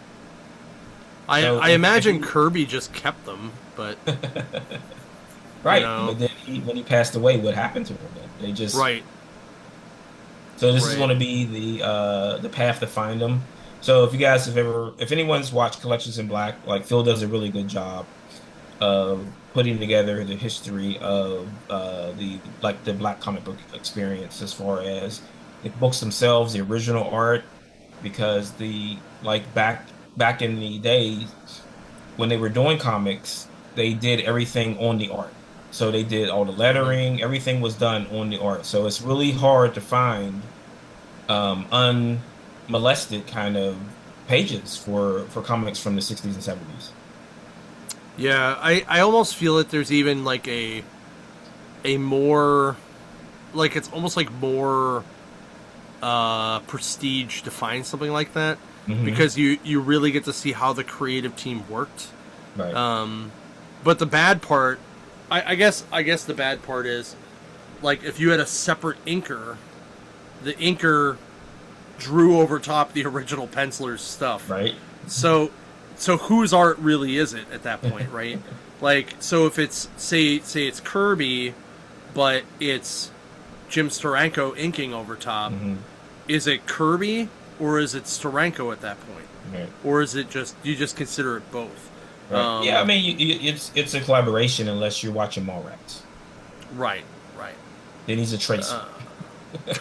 I So I if- imagine if you- Kirby just kept them, but Right. know. But then he, when he passed away, what happened to him? They just right. So this is Right. going to be the uh, the path to find them. So if you guys have ever, if anyone's watched Collections in Black, like Phil does a really good job of putting together the history of uh, the like the Black comic book experience as far as the books themselves, the original art, because the like back back in the days when they were doing comics, they did everything on the art. So they did all the lettering, everything was done on the art. So it's really hard to find um, unmolested kind of pages for for comics from the sixties and seventies. Yeah, I, I almost feel that there's even like a a more like it's almost like more uh prestige to find something like that Mhm. because you you really get to see how the creative team worked. Right. Um but the bad part I, I guess I guess the bad part is like if you had a separate inker, the inker drew over top the original penciler's stuff. Right. So, so whose art really is it at that point, right? Like, so if it's say say it's Kirby, but it's Jim Steranko inking over top, Mhm. is it Kirby or is it Steranko at that point, Right. or is it just you just consider it both? Right. Um, Yeah, I mean, you, you, it's it's a collaboration unless you're watching Mallrats. right, right. Then he's a tracer. Uh,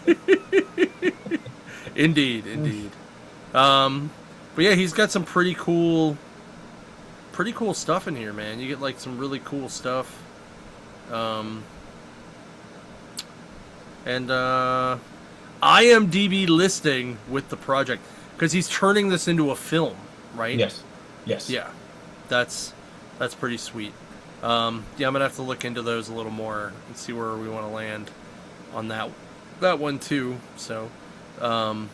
indeed, indeed. Um, but yeah, he's got some pretty cool, pretty cool stuff in here, man. You get like some really cool stuff. Um, and uh, IMDb listing with the project because he's turning this into a film, right? Yes. Yes. Yeah, that's that's pretty sweet. Um, yeah, I'm gonna have to look into those a little more and see where we want to land on that that one too. So, um,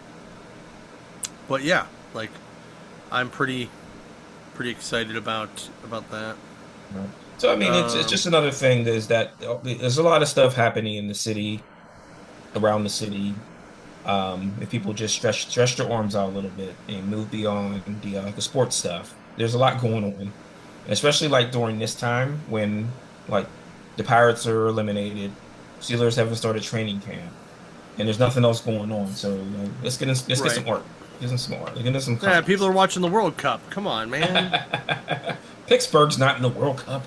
but yeah, like I'm pretty pretty excited about about that. Right. So I mean, it's it's Um, just another thing. Is that there's a lot of stuff happening in the city, around the city. Um, if people just stretch stretch their arms out a little bit and move beyond the uh, the sports stuff, there's a lot going on, especially like during this time when like the Pirates are eliminated, Steelers haven't started training camp, and there's nothing else going on. So you know, let's get in, let's Right. get some art, get some some art, let's get in some. Yeah, comics. people are watching the World Cup. Come on, man. Pittsburgh's not in the World Cup.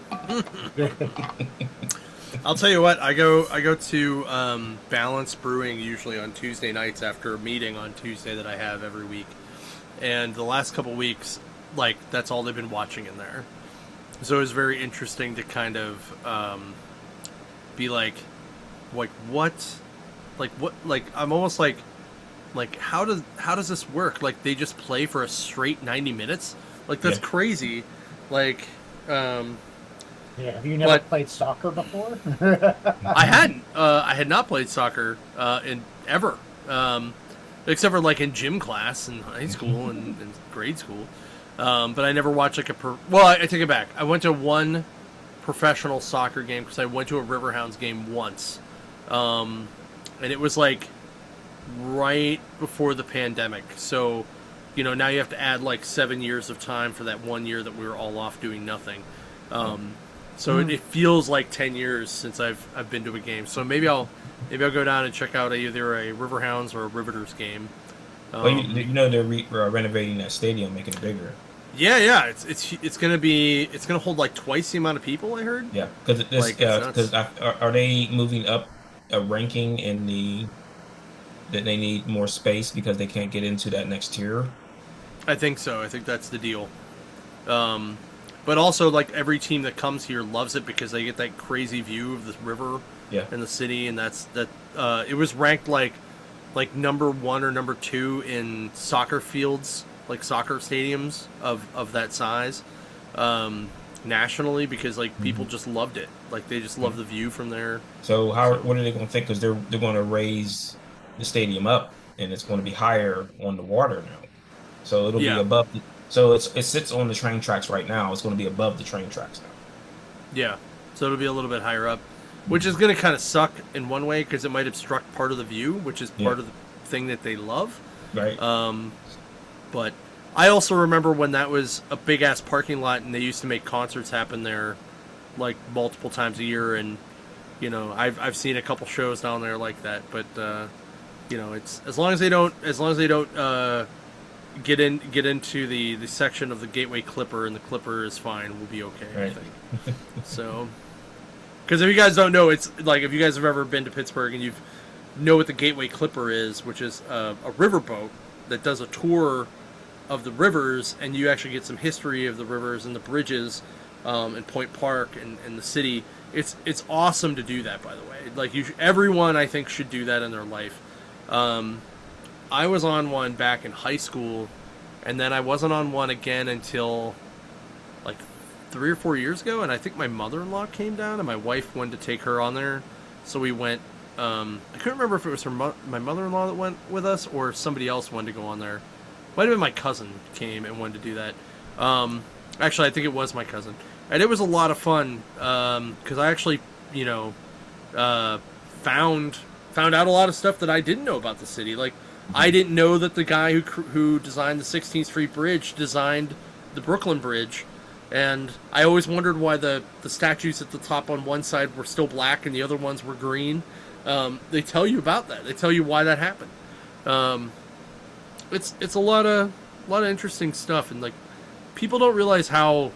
I'll tell you what. I go. I go to um, Balance Brewing usually on Tuesday nights after a meeting on Tuesday that I have every week. And the last couple weeks, like that's all they've been watching in there. So it was very interesting to kind of um, be like, like what, like what, like I'm almost like, like how does how does this work? Like they just play for a straight ninety minutes? Like that's Yeah. crazy. Like. Um, Yeah, have you never But- played soccer before? I hadn't. Uh, I had not played soccer uh, in ever, um, except for like in gym class in high school and, and grade school. Um, but I never watched like a. Pro- well, I, I take it back. I went to one professional soccer game because I went to a Riverhounds game once, um, and it was like right before the pandemic. So, you know, now you have to add like seven years of time for that one year that we were all off doing nothing. Um, So it, it feels like ten years since I've I've been to a game. So maybe I'll maybe I'll go down and check out either a Riverhounds or a Riveters game. Um, Well, you, you know they're re- uh, renovating that stadium, making it bigger. yeah, yeah, it's it's it's gonna be it's gonna hold like twice the amount of people. I heard. Yeah, because Like, it's because nuts. are, are they moving up a ranking in the that they need more space because they can't get into that next tier? I think so. I think that's the deal. Um, but also like every team that comes here loves it because they get that crazy view of the river Yeah, and the city, and that's that. Uh, it was ranked like like number one or number two in soccer fields, like soccer stadiums of of that size, um, nationally because like people just loved it. Like they just love the view from there. so how what are they going to think? Because they're they're going to raise the stadium up, and it's going to be higher on the water now. So it'll Yeah. be above. The, so it's it sits on the train tracks right now. It's going to be above the train tracks now. Yeah, so it'll be a little bit higher up, which is going to kind of suck in one way because it might obstruct part of the view, which is part Yeah. of the thing that they love. Right. Um, but I also remember when that was a big ass parking lot, and they used to make concerts happen there, like multiple times a year. And you know, I've I've seen a couple shows down there like that. But uh, you know, it's as long as they don't as long as they don't uh, get in get into the, the section of the Gateway Clipper and the Clipper is fine, we'll be okay. Right. I think. So, because if you guys don't know, it's like if you guys have ever been to Pittsburgh and you know what the Gateway Clipper is, which is a, a riverboat that does a tour of the rivers, and you actually get some history of the rivers and the bridges um, in Point Park and, and the city. It's it's awesome to do that, by the way. Like you, everyone I think should do that in their life. Um, I was on one back in high school, and then I wasn't on one again until like three or four years ago. And I think my mother-in-law came down, and my wife wanted to take her on there, so we went. Um, I couldn't remember if it was her mo- my mother-in-law that went with us or somebody else wanted to go on there. Might have been my cousin came and wanted to do that. Um, actually, I think it was my cousin. And it was a lot of fun because um, I actually, you know, uh, found found out a lot of stuff that I didn't know about the city. Like, I didn't know that the guy who who designed the sixteenth Street Bridge designed the Brooklyn Bridge. And I always wondered why the, the statues at the top on one side were still black and the other ones were green. Um, they tell you about that. They tell you why that happened. Um, it's it's a lot of a lot of interesting stuff, and like people don't realize how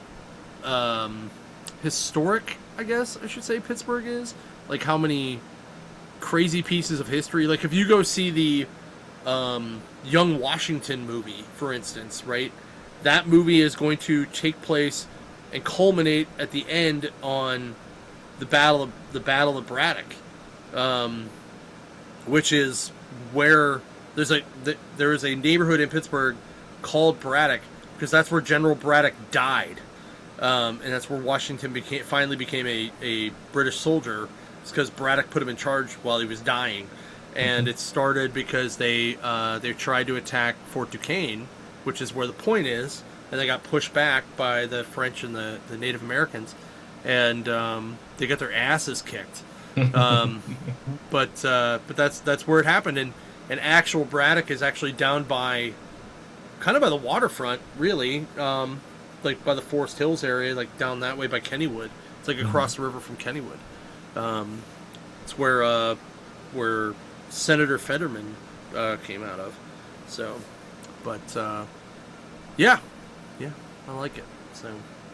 um, historic, I guess I should say, Pittsburgh is. Like how many crazy pieces of history. Like if you go see the um, Young Washington movie, for instance, right? That movie is going to take place and culminate at the end on the battle of the Battle of Braddock. Um, which is where there's a the, there is a neighborhood in Pittsburgh called Braddock because that's where General Braddock died, um, and that's where Washington became finally became a, a British soldier. It's because Braddock put him in charge while he was dying, and it started because they uh, they tried to attack Fort Duquesne, which is where the point is, and they got pushed back by the French and the, the Native Americans, and um, they got their asses kicked. um, but uh, but that's that's where it happened, and and actual Braddock is actually down by, kind of by the waterfront, really, um, like by the Forest Hills area, like down that way by Kennywood. It's like across the river from Kennywood. Um, it's where uh, where Senator Fetterman uh, came out of. So, but uh, yeah, yeah, I like it. So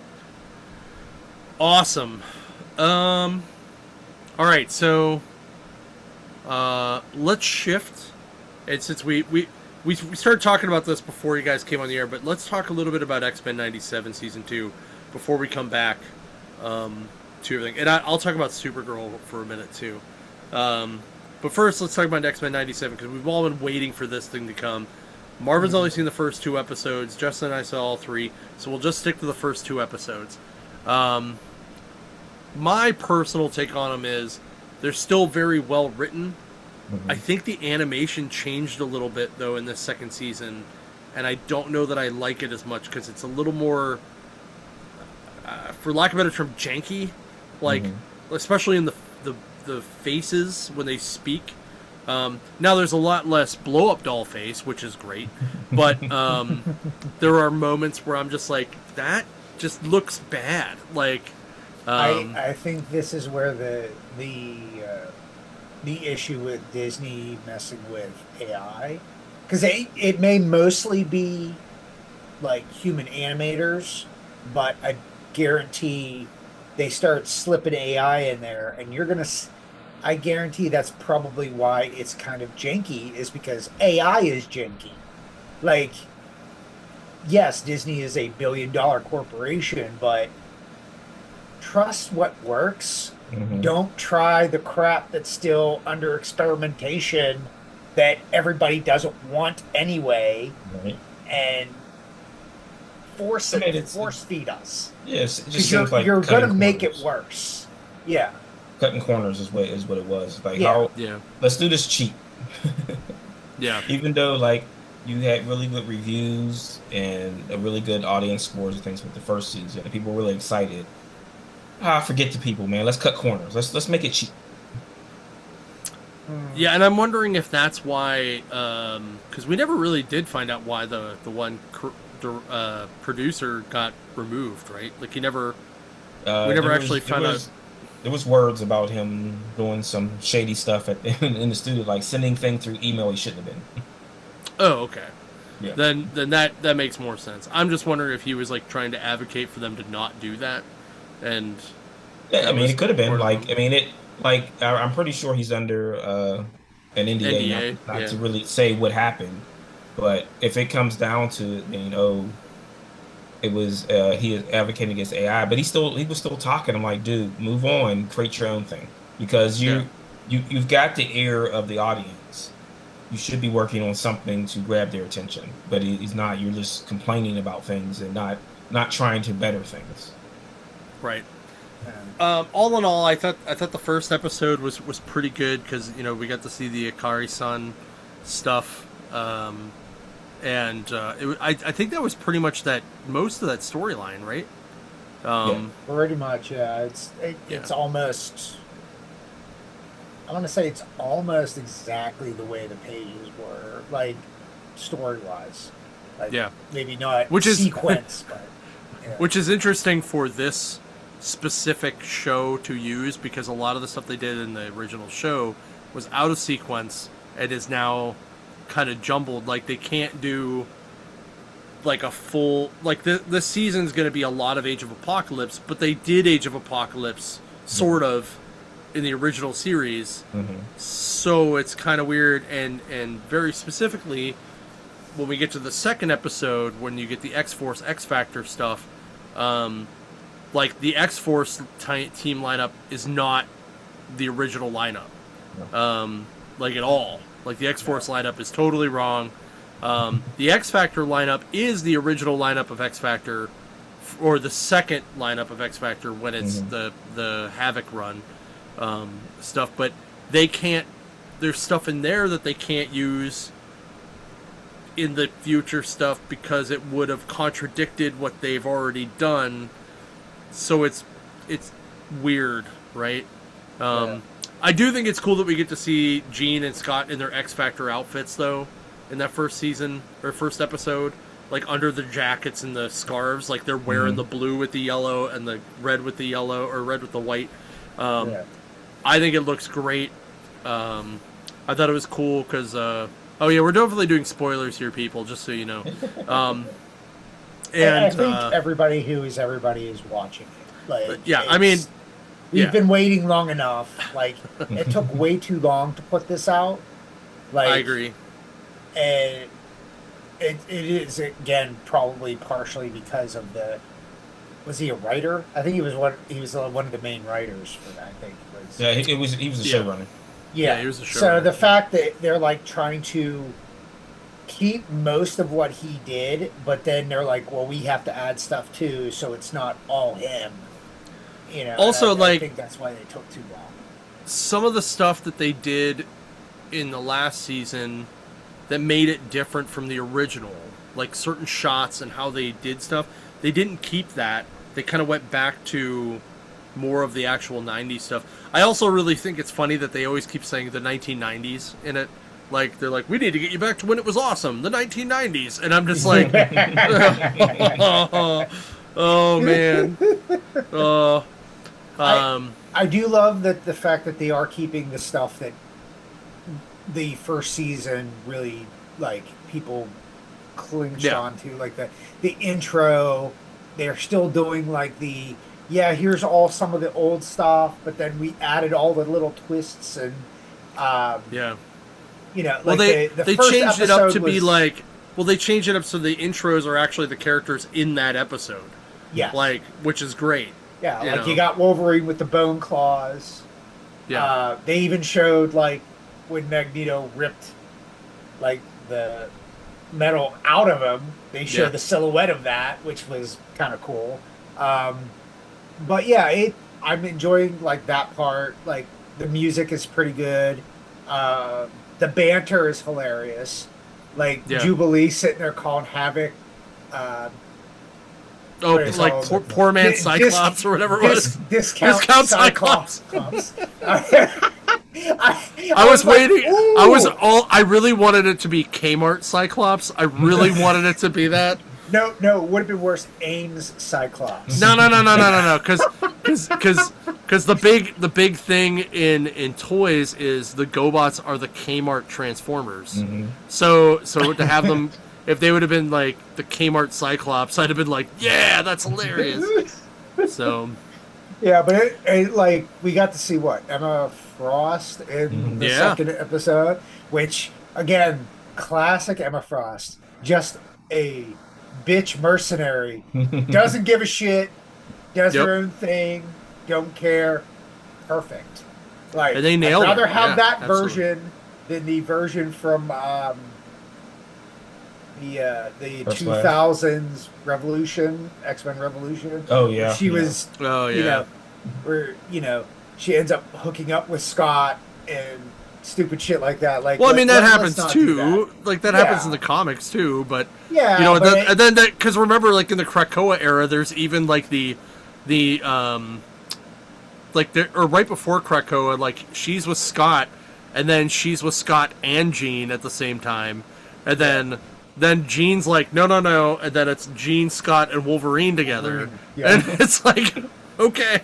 awesome. Um. All right, so uh, let's shift. And since we, we we we started talking about this before you guys came on the air, but let's talk a little bit about X-Men ninety-seven Season two before we come back um, to everything. And I, I'll talk about Supergirl for a minute, too. Um, but first, let's talk about X-Men ninety-seven, because we've all been waiting for this thing to come. Marvin's only seen the first two episodes. Justin and I saw all three, so we'll just stick to the first two episodes. Um... My personal take on them is they're still very well written. Mm-hmm. I think the animation changed a little bit, though, in this second season, and I don't know that I like it as much because it's a little more, uh, for lack of a better term, janky. Like, mm-hmm. especially in the, the the faces when they speak. Um, now, there's a lot less blow-up doll face, which is great, but um, there are moments where I'm just like, that just looks bad. Like... Um, I, I think this is where the the uh, the issue with Disney messing with A I, because it, it may mostly be like human animators, but I guarantee they start slipping A I in there, and you're gonna. I guarantee that's probably why it's kind of janky, is because A I is janky. Like, yes, Disney is a billion dollar corporation, but trust what works. Mm-hmm. Don't try the crap that's still under experimentation that everybody doesn't want anyway, right. and force it, I mean, force feed us. Yes, it just seems like you're going to make it worse. Yeah, cutting corners is what is what it was. Like, yeah. how? Yeah. Let's do this cheap. Yeah. Even though like you had really good reviews and a really good audience scores and things with the first season, and people were really excited. Ah, forget the people, man. Let's cut corners. Let's let's make it cheap. Yeah, and I'm wondering if that's why, because um, we never really did find out why the the one uh, producer got removed, right? Like he never, uh, we never actually was, found was, out. there was words about him doing some shady stuff at in the studio, like sending things through email he shouldn't have been. Oh, okay. Yeah. Then then that that makes more sense. I'm just wondering if he was like trying to advocate for them to not do that, and Yeah, I that mean, was it could have been part of like, them. I mean, it like I- I'm pretty sure he's under uh, an N D A, N D A, not, not yeah. to really say what happened. But if it comes down to, you know, it was uh, he is advocating against A I, but he still he was still talking. I'm like, dude, move on, create your own thing, because Yeah. you you you've got the ear of the audience. You should be working on something to grab their attention, but he- he's not. You're just complaining about things and not not trying to better things. Right. Um, Um, all in all, I thought I thought the first episode was, was pretty good because you know we got to see the Akari-san stuff, um, and uh, it, wa- I I think that was pretty much that most of that storyline, right? Um, pretty much, yeah. It's it, Yeah. it's almost. I want to say it's almost exactly the way the pages were, like story wise. Like, Yeah. maybe not Which is- sequence, but yeah. Which is interesting for this specific show to use because a lot of the stuff they did in the original show was out of sequence and is now kind of jumbled. Like they can't do like a full like the this season's going to be a lot of Age of Apocalypse, but they did Age of Apocalypse sort of in the original series. Mm-hmm. So it's kind of weird and and very specifically when we get to the second episode when you get the X-Force X Factor stuff, um like the X-Force t- team lineup is not the original lineup. Um like at all. Like the X-Force lineup is totally wrong. Um the X Factor lineup is the original lineup of X Factor or the second lineup of X Factor when it's Mhm. the the Havoc run um stuff, but they can't there's stuff in there that they can't use in the future stuff because it would have contradicted what they've already done. So it's it's weird, right? Um, Yeah. I do think it's cool that we get to see Gene and Scott in their X Factor outfits, though, in that first season or first episode, like under the jackets and the scarves, like they're wearing Mhm. the blue with the yellow and the red with the yellow or red with the white. Um, yeah. I think it looks great. Um, I thought it was cool because, uh, oh yeah, we're definitely doing spoilers here, people, just so you know. Um, And I and think uh, everybody who is everybody is watching it. Like, yeah, I mean, it's- we've yeah. been waiting long enough. Like, it took way too long to put this out. Like, I agree. And it it is again probably partially because of the. Was he a writer? I think he was one. He was uh, one of the main writers for that. I think was. Yeah, he, it was he was a Yeah. showrunner. Yeah, Yeah, he was the so showrunner. the fact that they're like trying to keep most of what he did, but then they're like, well, we have to add stuff too, so it's not all him. You know. and Also, I, like- I think that's why they took too long. Some of the stuff that they did in the last season that made it different from the original, like certain shots and how they did stuff, they didn't keep that. They kind of went back to more of the actual nineties stuff. I also really think it's funny that they always keep saying the nineteen nineties in it. Like, they're like, we need to get you back to when it was awesome, the nineteen nineties. And I'm just like, oh, oh, man. Uh, um, I do love that the fact that they are keeping the stuff that the first season really like people clinged Yeah. onto, like the the intro. They're still doing like the yeah. Here's all some of the old stuff, but then we added all the little twists and um, yeah. you know, like Well, they the, the they first changed it up episode to be was- like, well, they changed it up so the intros are actually the characters in that episode, yeah, like, which is great. yeah, you like know. you got Wolverine with the bone claws. Yeah, Uh, they even showed like when Magneto ripped like the metal out of him. They showed Yeah. the silhouette of that, which was kind of cool. Um, but yeah, it. I'm enjoying like that part. Like the music is pretty good. Uh, the banter is hilarious. Like Yeah. Jubilee sitting there calling Havoc. Uh, oh, what is it like called? poor, poor man Dis- Cyclops or whatever it dis- was. discount, Discount Cyclops. I, I was like, waiting. I was "Ooh." all. I really wanted it to be Kmart Cyclops. I really wanted it to be that. No, no, it would have been worse. Ames Cyclops. No, no, no, no, no, no, no. Because because because the big the big thing in in toys is the GoBots are the Kmart Transformers. Mm-hmm. So so to have them, if they would have been like the Kmart Cyclops, I'd have been like, yeah, that's hilarious. So Yeah, but it, it, like we got to see what Emma Frost in Mhm. the Yeah. second episode, which again, classic Emma Frost, just a bitch mercenary, doesn't give a shit, does Yep. her own thing, don't care, perfect. Like And they nailed I'd rather her. have Yeah, that absolutely. version than the version from um, the uh, the First two Flash. thousands Revolution, X Men Revolution. Oh yeah, she yeah. was oh you yeah. know, where you know she ends up hooking up with Scott and stupid shit like that. Like, Well, I let- mean that let- happens let's not do too. that. Like that happens in Yeah. the comics too. But Yeah, you know, but the, it- and then that because remember, like in the Krakoa era, there's even like the the um like there or right before Krakoa, like she's with Scott, and then she's with Scott and Jean at the same time, and then then Jean's like no no no, and then it's Jean, Scott, and Wolverine together, Yeah. and it's like okay.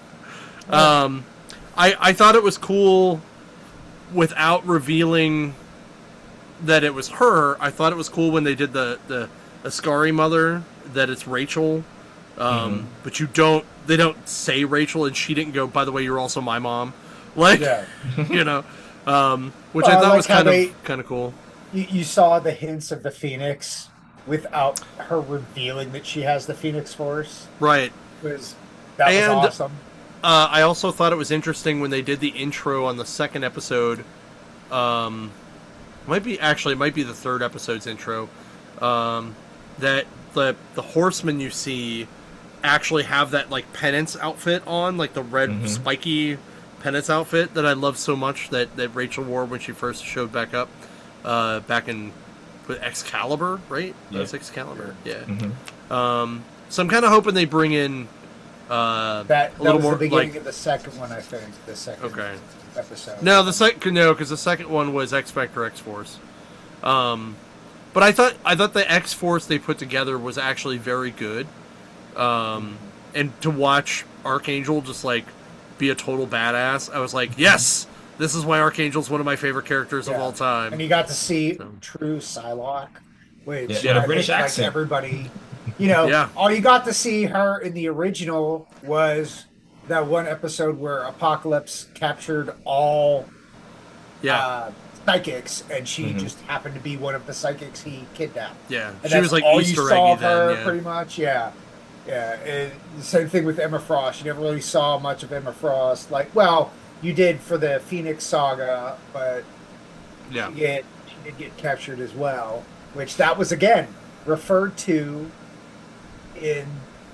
Um, I I thought it was cool without revealing that it was her. I thought it was cool when they did the the Ascari mother that it's Rachel, um, but you don't. They don't say Rachel, and she didn't go. By the way, you're also my mom. Like, Yeah. you know, um, which Well, I I thought like was how kind they- of kind of cool. you, you saw the hints of the Phoenix without her revealing that she has the Phoenix Force. Right. Was that And- was awesome? Uh, I also thought it was interesting when they did the intro on the second episode. Um, might be actually it might be the third episode's intro. Um, that the the horsemen you see actually have that like penance outfit on, like the red Mhm. spiky penance outfit that I love so much that, that Rachel wore when she first showed back up, uh, back in with Excalibur, right? Yeah. That's Excalibur. Yeah. Mhm. Um, so I'm kind of hoping they bring in uh, That, that a little was more the beginning like of the second one, I think. The second okay. episode. No, the second no, because the second one was X Factor X Force. Um, but I thought I thought the X Force they put together was actually very good. Um, and to watch Archangel just like be a total badass, I was like, yes, this is why Archangel's one of my favorite characters of Yeah. all time. And you got to see So. true Psylocke, which Yeah, she had a I British think, like, accent. everybody, you know, Yeah. all you got to see her in the original was that one episode where Apocalypse captured all yeah, uh, psychics, and she Mhm. just happened to be one of the psychics he kidnapped. yeah. And She that's was like all Easter you saw eggy of her, then. Yeah. pretty much. Yeah, yeah. And the same thing with Emma Frost. You never really saw much of Emma Frost. Like, well, you did for the Phoenix Saga, but yeah. she, get, she did get captured as well. Which that was again referred to in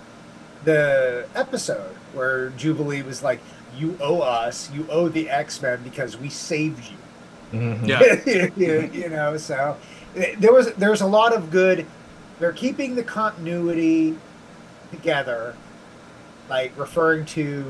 the episode where Jubilee was like, "You owe us. You owe the X-Men because we saved you." Mhm. Yeah. you, you know, so eh, there was there's a lot of good. They're keeping the continuity together, like referring to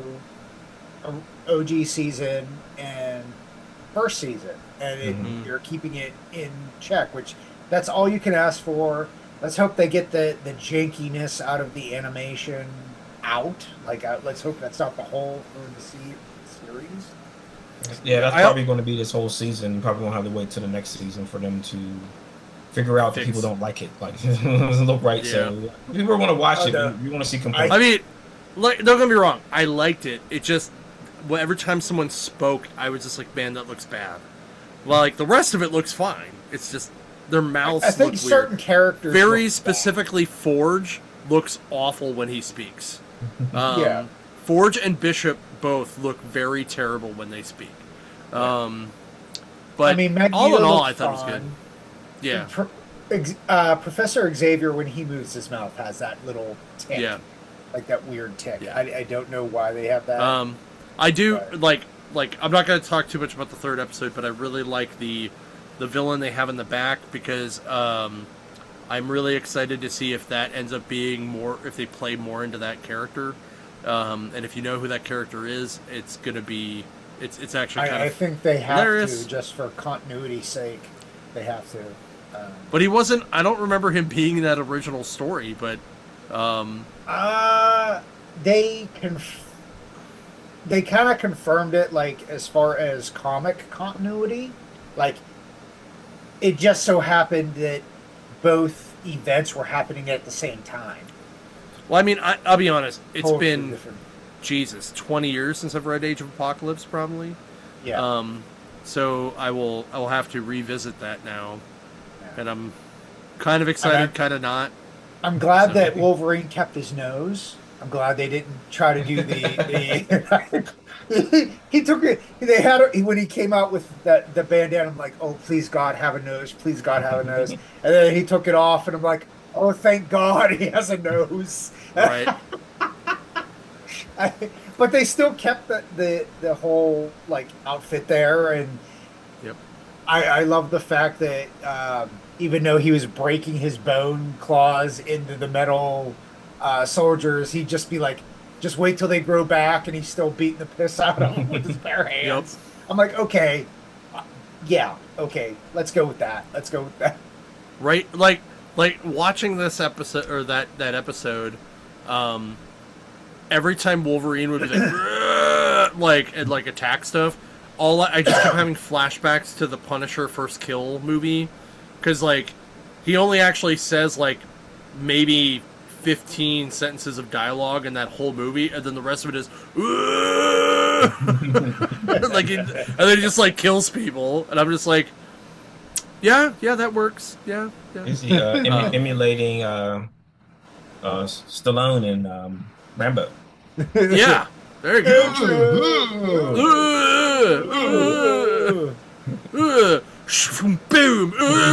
a- O G season and first season, and it, Mhm. you're keeping it in check. Which that's all you can ask for. Let's hope they get the the jankiness out of the animation out. Like, uh, let's hope that's not the whole for the se- series. Yeah, that's I- probably going to be this whole season. You probably won't have to wait till the next season for them to figure out that Fix. people don't like it. Like, it doesn't look right. So people want to watch Oh, it. no. but You want to see complaints. I mean, like, don't get me wrong. I liked it. It just, well, every time someone spoke, I was just like, man, that looks bad. Well, like, the rest of it looks fine. It's just, their mouths I think look certain weird. characters Very look specifically, Forge looks awful when he speaks. Um, Yeah. Forge and Bishop both look very terrible when they speak. Um, but I mean, Magneto all in all, looks I thought it was good. fine. Yeah. Pro- ex- uh, Professor Xavier, when he moves his mouth, has that little tick, Yeah. like that weird tick. Yeah. I, I don't know why they have that. Um, I do Right. like like I'm not going to talk too much about the third episode, but I really like the the villain they have in the back because um, I'm really excited to see if that ends up being more if they play more into that character. Um, and if you know who that character is, it's going to be it's it's actually kind I, I of. think they have hilarious. to, just for continuity's sake. They have to. Um, But he wasn't. I don't remember him being in that original story, but um, uh, they conf- they kind of confirmed it, like as far as comic continuity, like it just so happened that both events were happening at the same time. Well, I mean, I, I'll be honest. It's Totally been different. Jesus twenty years since I've read Age of Apocalypse, probably. Yeah. Um, so I will I will have to revisit that now, Yeah. and I'm kind of excited, I'm- kind of not. I'm glad So- that Wolverine kept his nose. I'm glad they didn't try to do the. the he took it. They had it when he came out with the the bandana. I'm like, oh please God, have a nose. Please God, have a nose. And then he took it off, and I'm like, oh thank God, he has a nose. Right. I, but they still kept the, the the whole like outfit there, and Yep. I, I love the fact that um, even though he was breaking his bone claws into the metal uh, soldiers, he'd just be like, just wait till they grow back, and he's still beating the piss out of them with his bare hands. I'm like, okay, uh, yeah, okay, let's go with that. Let's go with that. Right, like like watching this episode or that that episode, um, every time Wolverine would be like, "Rrrr," like and like attack stuff, all I, I just kept having flashbacks to the Punisher First Kill movie, because like he only actually says like maybe fifteen sentences of dialogue in that whole movie, and then the rest of it is "Rrrr," like, it, and then he just like kills people, and I'm just like. Yeah, yeah, that works. Yeah, yeah. Is he uh, emu- Uh. emulating uh, uh, Stallone and um, Rambo? Yeah, there you go. Uh, uh, uh, shroom, boom.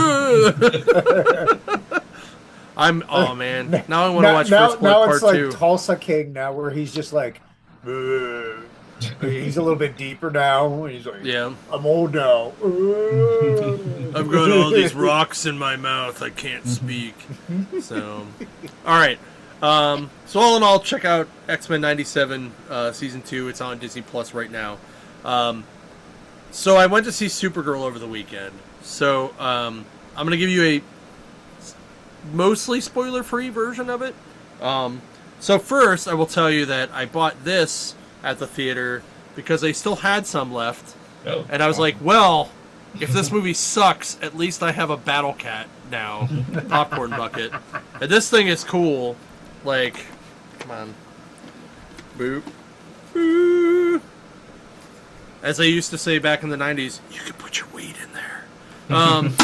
uh. I'm. Oh man, now I want to watch now, First now Blood it's Part like Two. Tulsa King now, where he's just like, "Ugh." He's a little bit deeper now. He's like, Yeah, I'm old now. I've got all these rocks in my mouth. I can't speak. So, all right. Um, so all in all, check out X-Men ninety-seven uh, season two. It's on Disney Plus right now. Um, so I went to see Supergirl over the weekend. So um, I'm gonna give you a mostly spoiler-free version of it. Um, so first, I will tell you that I bought this at the theater because they still had some left, Oh, and I was like, well, if this movie sucks, at least I have a Battle Cat now, popcorn bucket, and this thing is cool. Like, come on, boop, boo. As they used to say back in the nineties, you could put your weed in there. Um,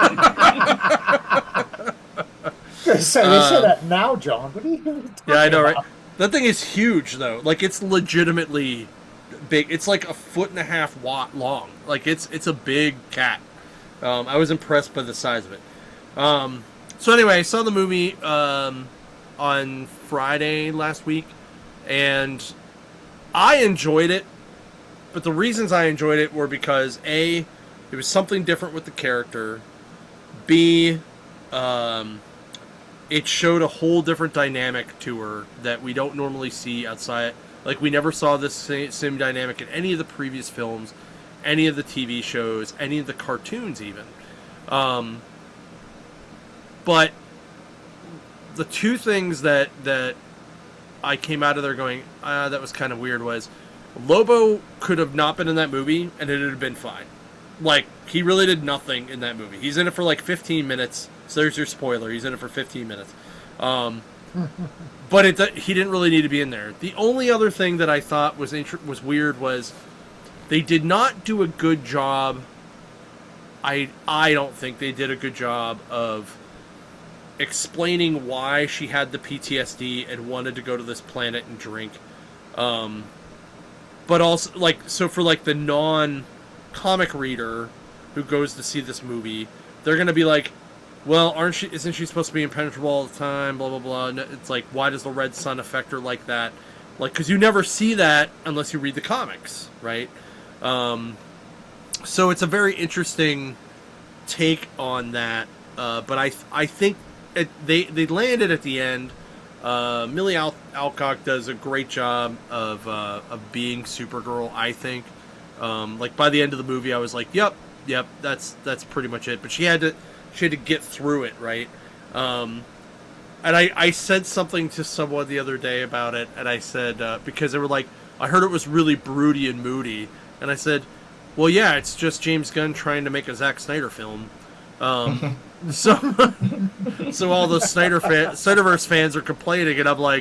So they say Um, that now, John. What are you talking yeah, I know, right? about? That thing is huge, though. Like, it's legitimately big. It's like a foot and a half watt long. Like, it's it's a big cat. Um, I was impressed by the size of it. Um, so anyway, I saw the movie um, on Friday last week, and I enjoyed it. But the reasons I enjoyed it were because A, it was something different with the character. B, um, it showed a whole different dynamic to her that we don't normally see outside. Like, we never saw this same, same dynamic in any of the previous films, any of the T V shows, any of the cartoons even. Um, but the two things that, that I came out of there going, ah, that was kind of weird was, Lobo could have not been in that movie, and it would have been fine. Like, he really did nothing in that movie. He's in it for like fifteen minutes. So there's your spoiler. He's in it for fifteen minutes. Um, but it he didn't really need to be in there. The only other thing that I thought was int- was weird was they did not do a good job. I I don't think they did a good job of explaining why she had the P T S D and wanted to go to this planet and drink. Um, but also, like, so for like the non-comic reader who goes to see this movie, they're gonna be like, well, aren't she? Isn't she supposed to be impenetrable all the time? Blah blah blah. And it's like, why does the red sun affect her like that? Like, because you never see that unless you read the comics, right? Um, so it's a very interesting take on that. Uh, but I I think it, they they landed at the end. Uh, Millie Al- Alcock does a great job of uh, of being Supergirl. I think. Um, like by the end of the movie, I was like, yep, yep, that's that's pretty much it. But she had to. She had to get through it, right? Um, and I, I said something to someone the other day about it, and I said, uh, because they were like, I heard it was really broody and moody. And I said, well, yeah, it's just James Gunn trying to make a Zack Snyder film. Um, so, so all the Snyder fan, Snyderverse fans are complaining, and I'm like,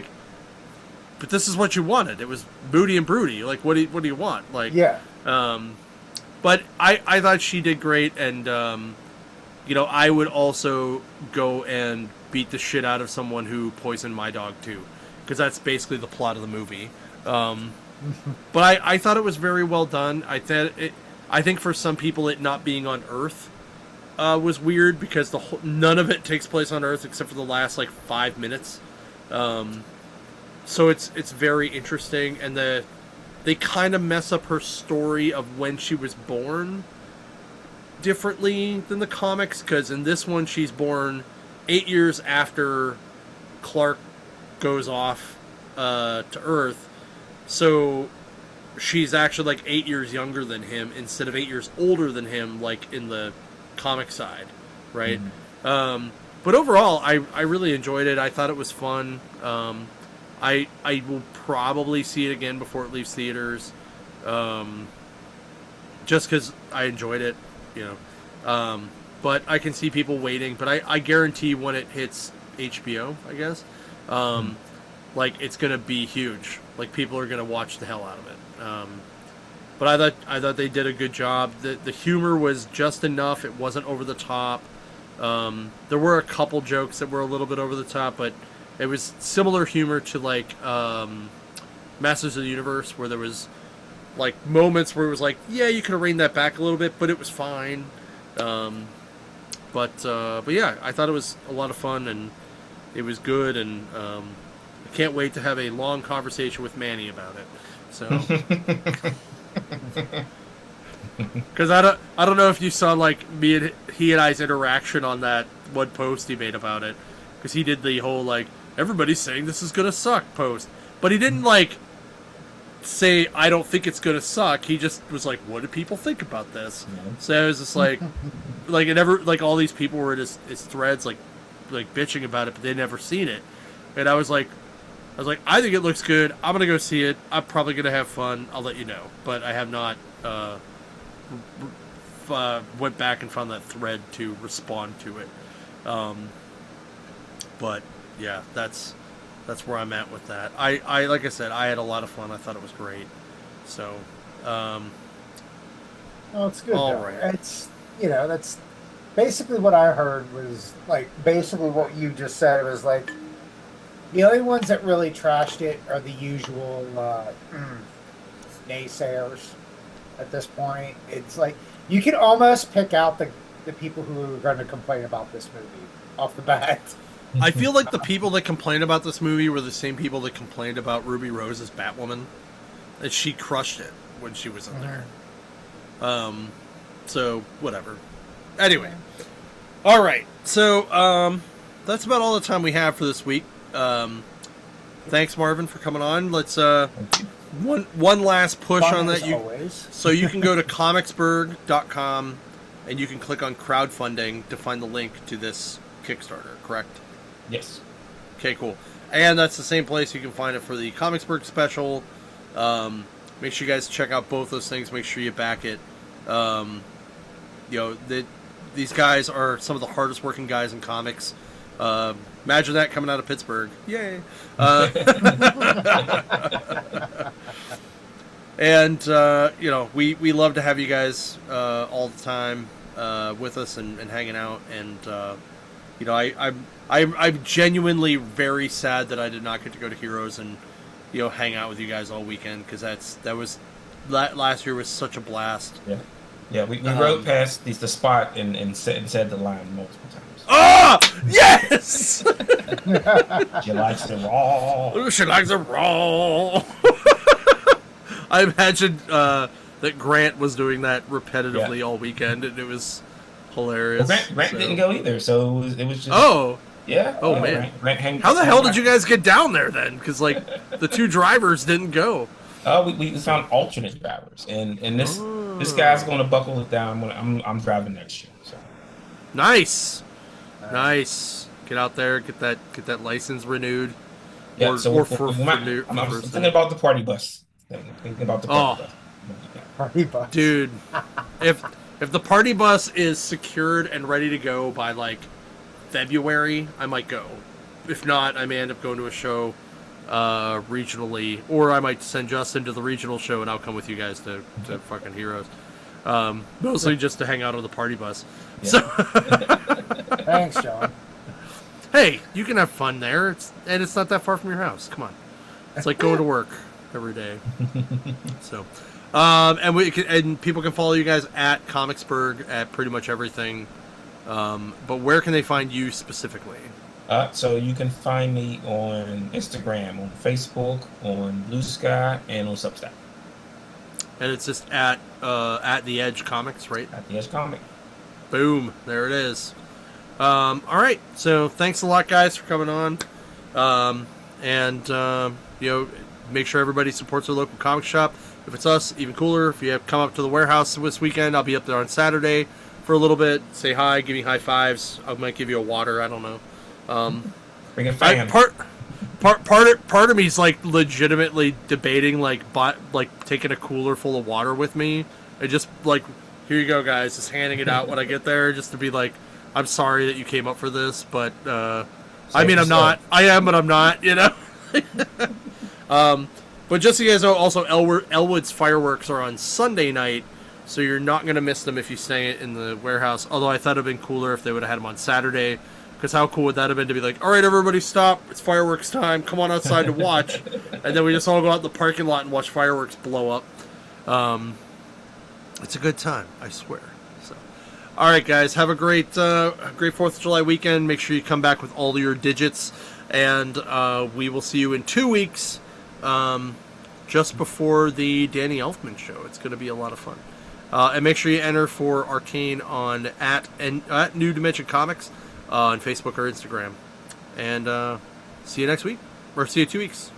but this is what you wanted. It was moody and broody. Like, what do you, what do you want? Like, Yeah. Um, but I, I thought she did great, and um, you know, I would also go and beat the shit out of someone who poisoned my dog too, because that's basically the plot of the movie. Um, but I, I thought it was very well done. I thought it, I think for some people, it not being on Earth uh, was weird because the whole, none of it takes place on Earth except for the last like five minutes. Um, so it's it's very interesting, and the they kind of mess up her story of when she was born differently than the comics, because in this one she's born eight years after Clark goes off uh, to Earth, so she's actually like eight years younger than him instead of eight years older than him, like in the comic side, right? Mm-hmm. Um, but overall, I, I really enjoyed it. I thought it was fun. Um, I I will probably see it again before it leaves theaters, um, just because I enjoyed it, you know. Um, but I can see people waiting. But I, I guarantee when it hits H B O, I guess, um, mm-hmm. like it's gonna be huge. Like people are gonna watch the hell out of it. Um, but I thought I thought they did a good job. The the humor was just enough. It wasn't over the top. Um, there were a couple jokes that were a little bit over the top, but it was similar humor to like um, Masters of the Universe, where there was like moments where it was like, yeah, you could have reined that back a little bit, but it was fine. Um, but uh, but yeah, I thought it was a lot of fun and it was good, and um, I can't wait to have a long conversation with Manny about it. So, because I don't I don't know if you saw like me and he and I's interaction on that one post he made about it, because he did the whole like, everybody's saying this is gonna suck post, but he didn't like say I don't think it's gonna suck. He just was like, what do people think about this? Yeah. So it was just like like it never like all these people were in his, his threads like like bitching about it, but they'd never seen it, and I was like I was like I think it looks good. I'm gonna go see it. I'm probably gonna have fun. I'll let you know, but I have not uh, uh, went back and found that thread to respond to it. Um, but yeah, that's that's where I'm at with that. I, I like I said, I had a lot of fun. I thought it was great. So, um, well, it's good. All though. right. It's you know that's basically what I heard was like basically what you just said was like the only ones that really trashed it are the usual uh, naysayers. At this point, it's like you can almost pick out the the people who are going to complain about this movie off the bat. I feel like the people that complained about this movie were the same people that complained about Ruby Rose as Batwoman, and she crushed it when she was in mm-hmm. there. Um, so whatever. Anyway, all right. So um, that's about all the time we have for this week. Um, thanks, Marvin, for coming on. Let's uh, one one last push Fun on that. You, always. So you can go to comicsburg dot com and you can click on crowdfunding to find the link to this Kickstarter. Correct? Yes. Okay, cool. And that's the same place you can find it for the Comicsburg special. Um, make sure you guys check out both those things. Make sure you back it. Um, you know, the, these guys are some of the hardest working guys in comics. Uh, imagine that coming out of Pittsburgh. Yay. Uh, and, uh, you know, we, we love to have you guys uh, all the time uh, with us and, and hanging out. And, uh, you know, I, I'm, I'm I'm genuinely very sad that I did not get to go to Heroes and, you know, hang out with you guys all weekend, because that's that was last year was such a blast. Yeah, yeah. We, we um, rode past the, the spot and and said, and said the line multiple times. Oh yes! She likes the raw. She likes the raw. I imagine uh, that Grant was doing that repetitively yeah. all weekend, and it was hilarious. Well, Grant, Grant so. didn't go either, so it was, it was just oh. Yeah. Oh uh, man. Grant, Grant How the hell did you guys get down there then? Because like the two drivers didn't go. Oh, uh, we, we found alternate drivers, and and this oh. this guy's going to buckle it down when I'm I'm driving next year. So nice, uh, nice. Get out there, get that get that license renewed. Yeah. Or, so or we, for, we for might, new, I'm, I'm thinking about the party bus. Thinking about the Oh. bus. Party bus. Dude, if if the party bus is secured and ready to go by like February, I might go. If not, I may end up going to a show uh, regionally, or I might send Justin to the regional show and I'll come with you guys to, to fucking Heroes. Um, mostly just to hang out on the party bus. Yeah. So, Thanks, John. hey, you can have fun there. It's and it's not that far from your house. Come on, it's like going to work every day. So, um, and we can, and people can follow you guys at Comicsburg at pretty much everything. Um, but where can they find you specifically? Uh, so you can find me on Instagram, on Facebook, on Blue Sky, and on Substack. And it's just at uh, at the Edge Comics, right? At the Edge Comic. Boom, there it is. Um, all right, so thanks a lot, guys, for coming on. Um, and uh, you know, make sure everybody supports their local comic shop. If it's us, even cooler. If you have come up to the warehouse this weekend, I'll be up there on Saturday for a little bit. Say hi, give me high fives. I might give you a water. I don't know. Um, Bring a I, fan. part part part of, part of me's like legitimately debating like buy, like taking a cooler full of water with me and just like, here you go, guys, just handing it out when I get there, just to be like, I'm sorry that you came up for this, but uh, I mean, I'm not. I am, but I'm not. You know. um, but just so you guys know, also Elwood, Elwood's fireworks are on Sunday night, so you're not gonna miss them if you stay in the warehouse. Although I thought it'd been cooler if they would have had them on Saturday. Because how cool would that have been to be like, all right, everybody stop. It's fireworks time. Come on outside to watch. And then we just all go out in the parking lot and watch fireworks blow up. Um, it's a good time, I swear. So, all right, guys, have a great uh, great fourth of July weekend. Make sure you come back with all your digits. And uh, we will see you in two weeks um, just before the Danny Elfman show. It's going to be a lot of fun. Uh, and make sure you enter for Arcane on at, and, at New Dimension Comics. Uh, on Facebook or Instagram. And uh, see you next week. Or see you two weeks.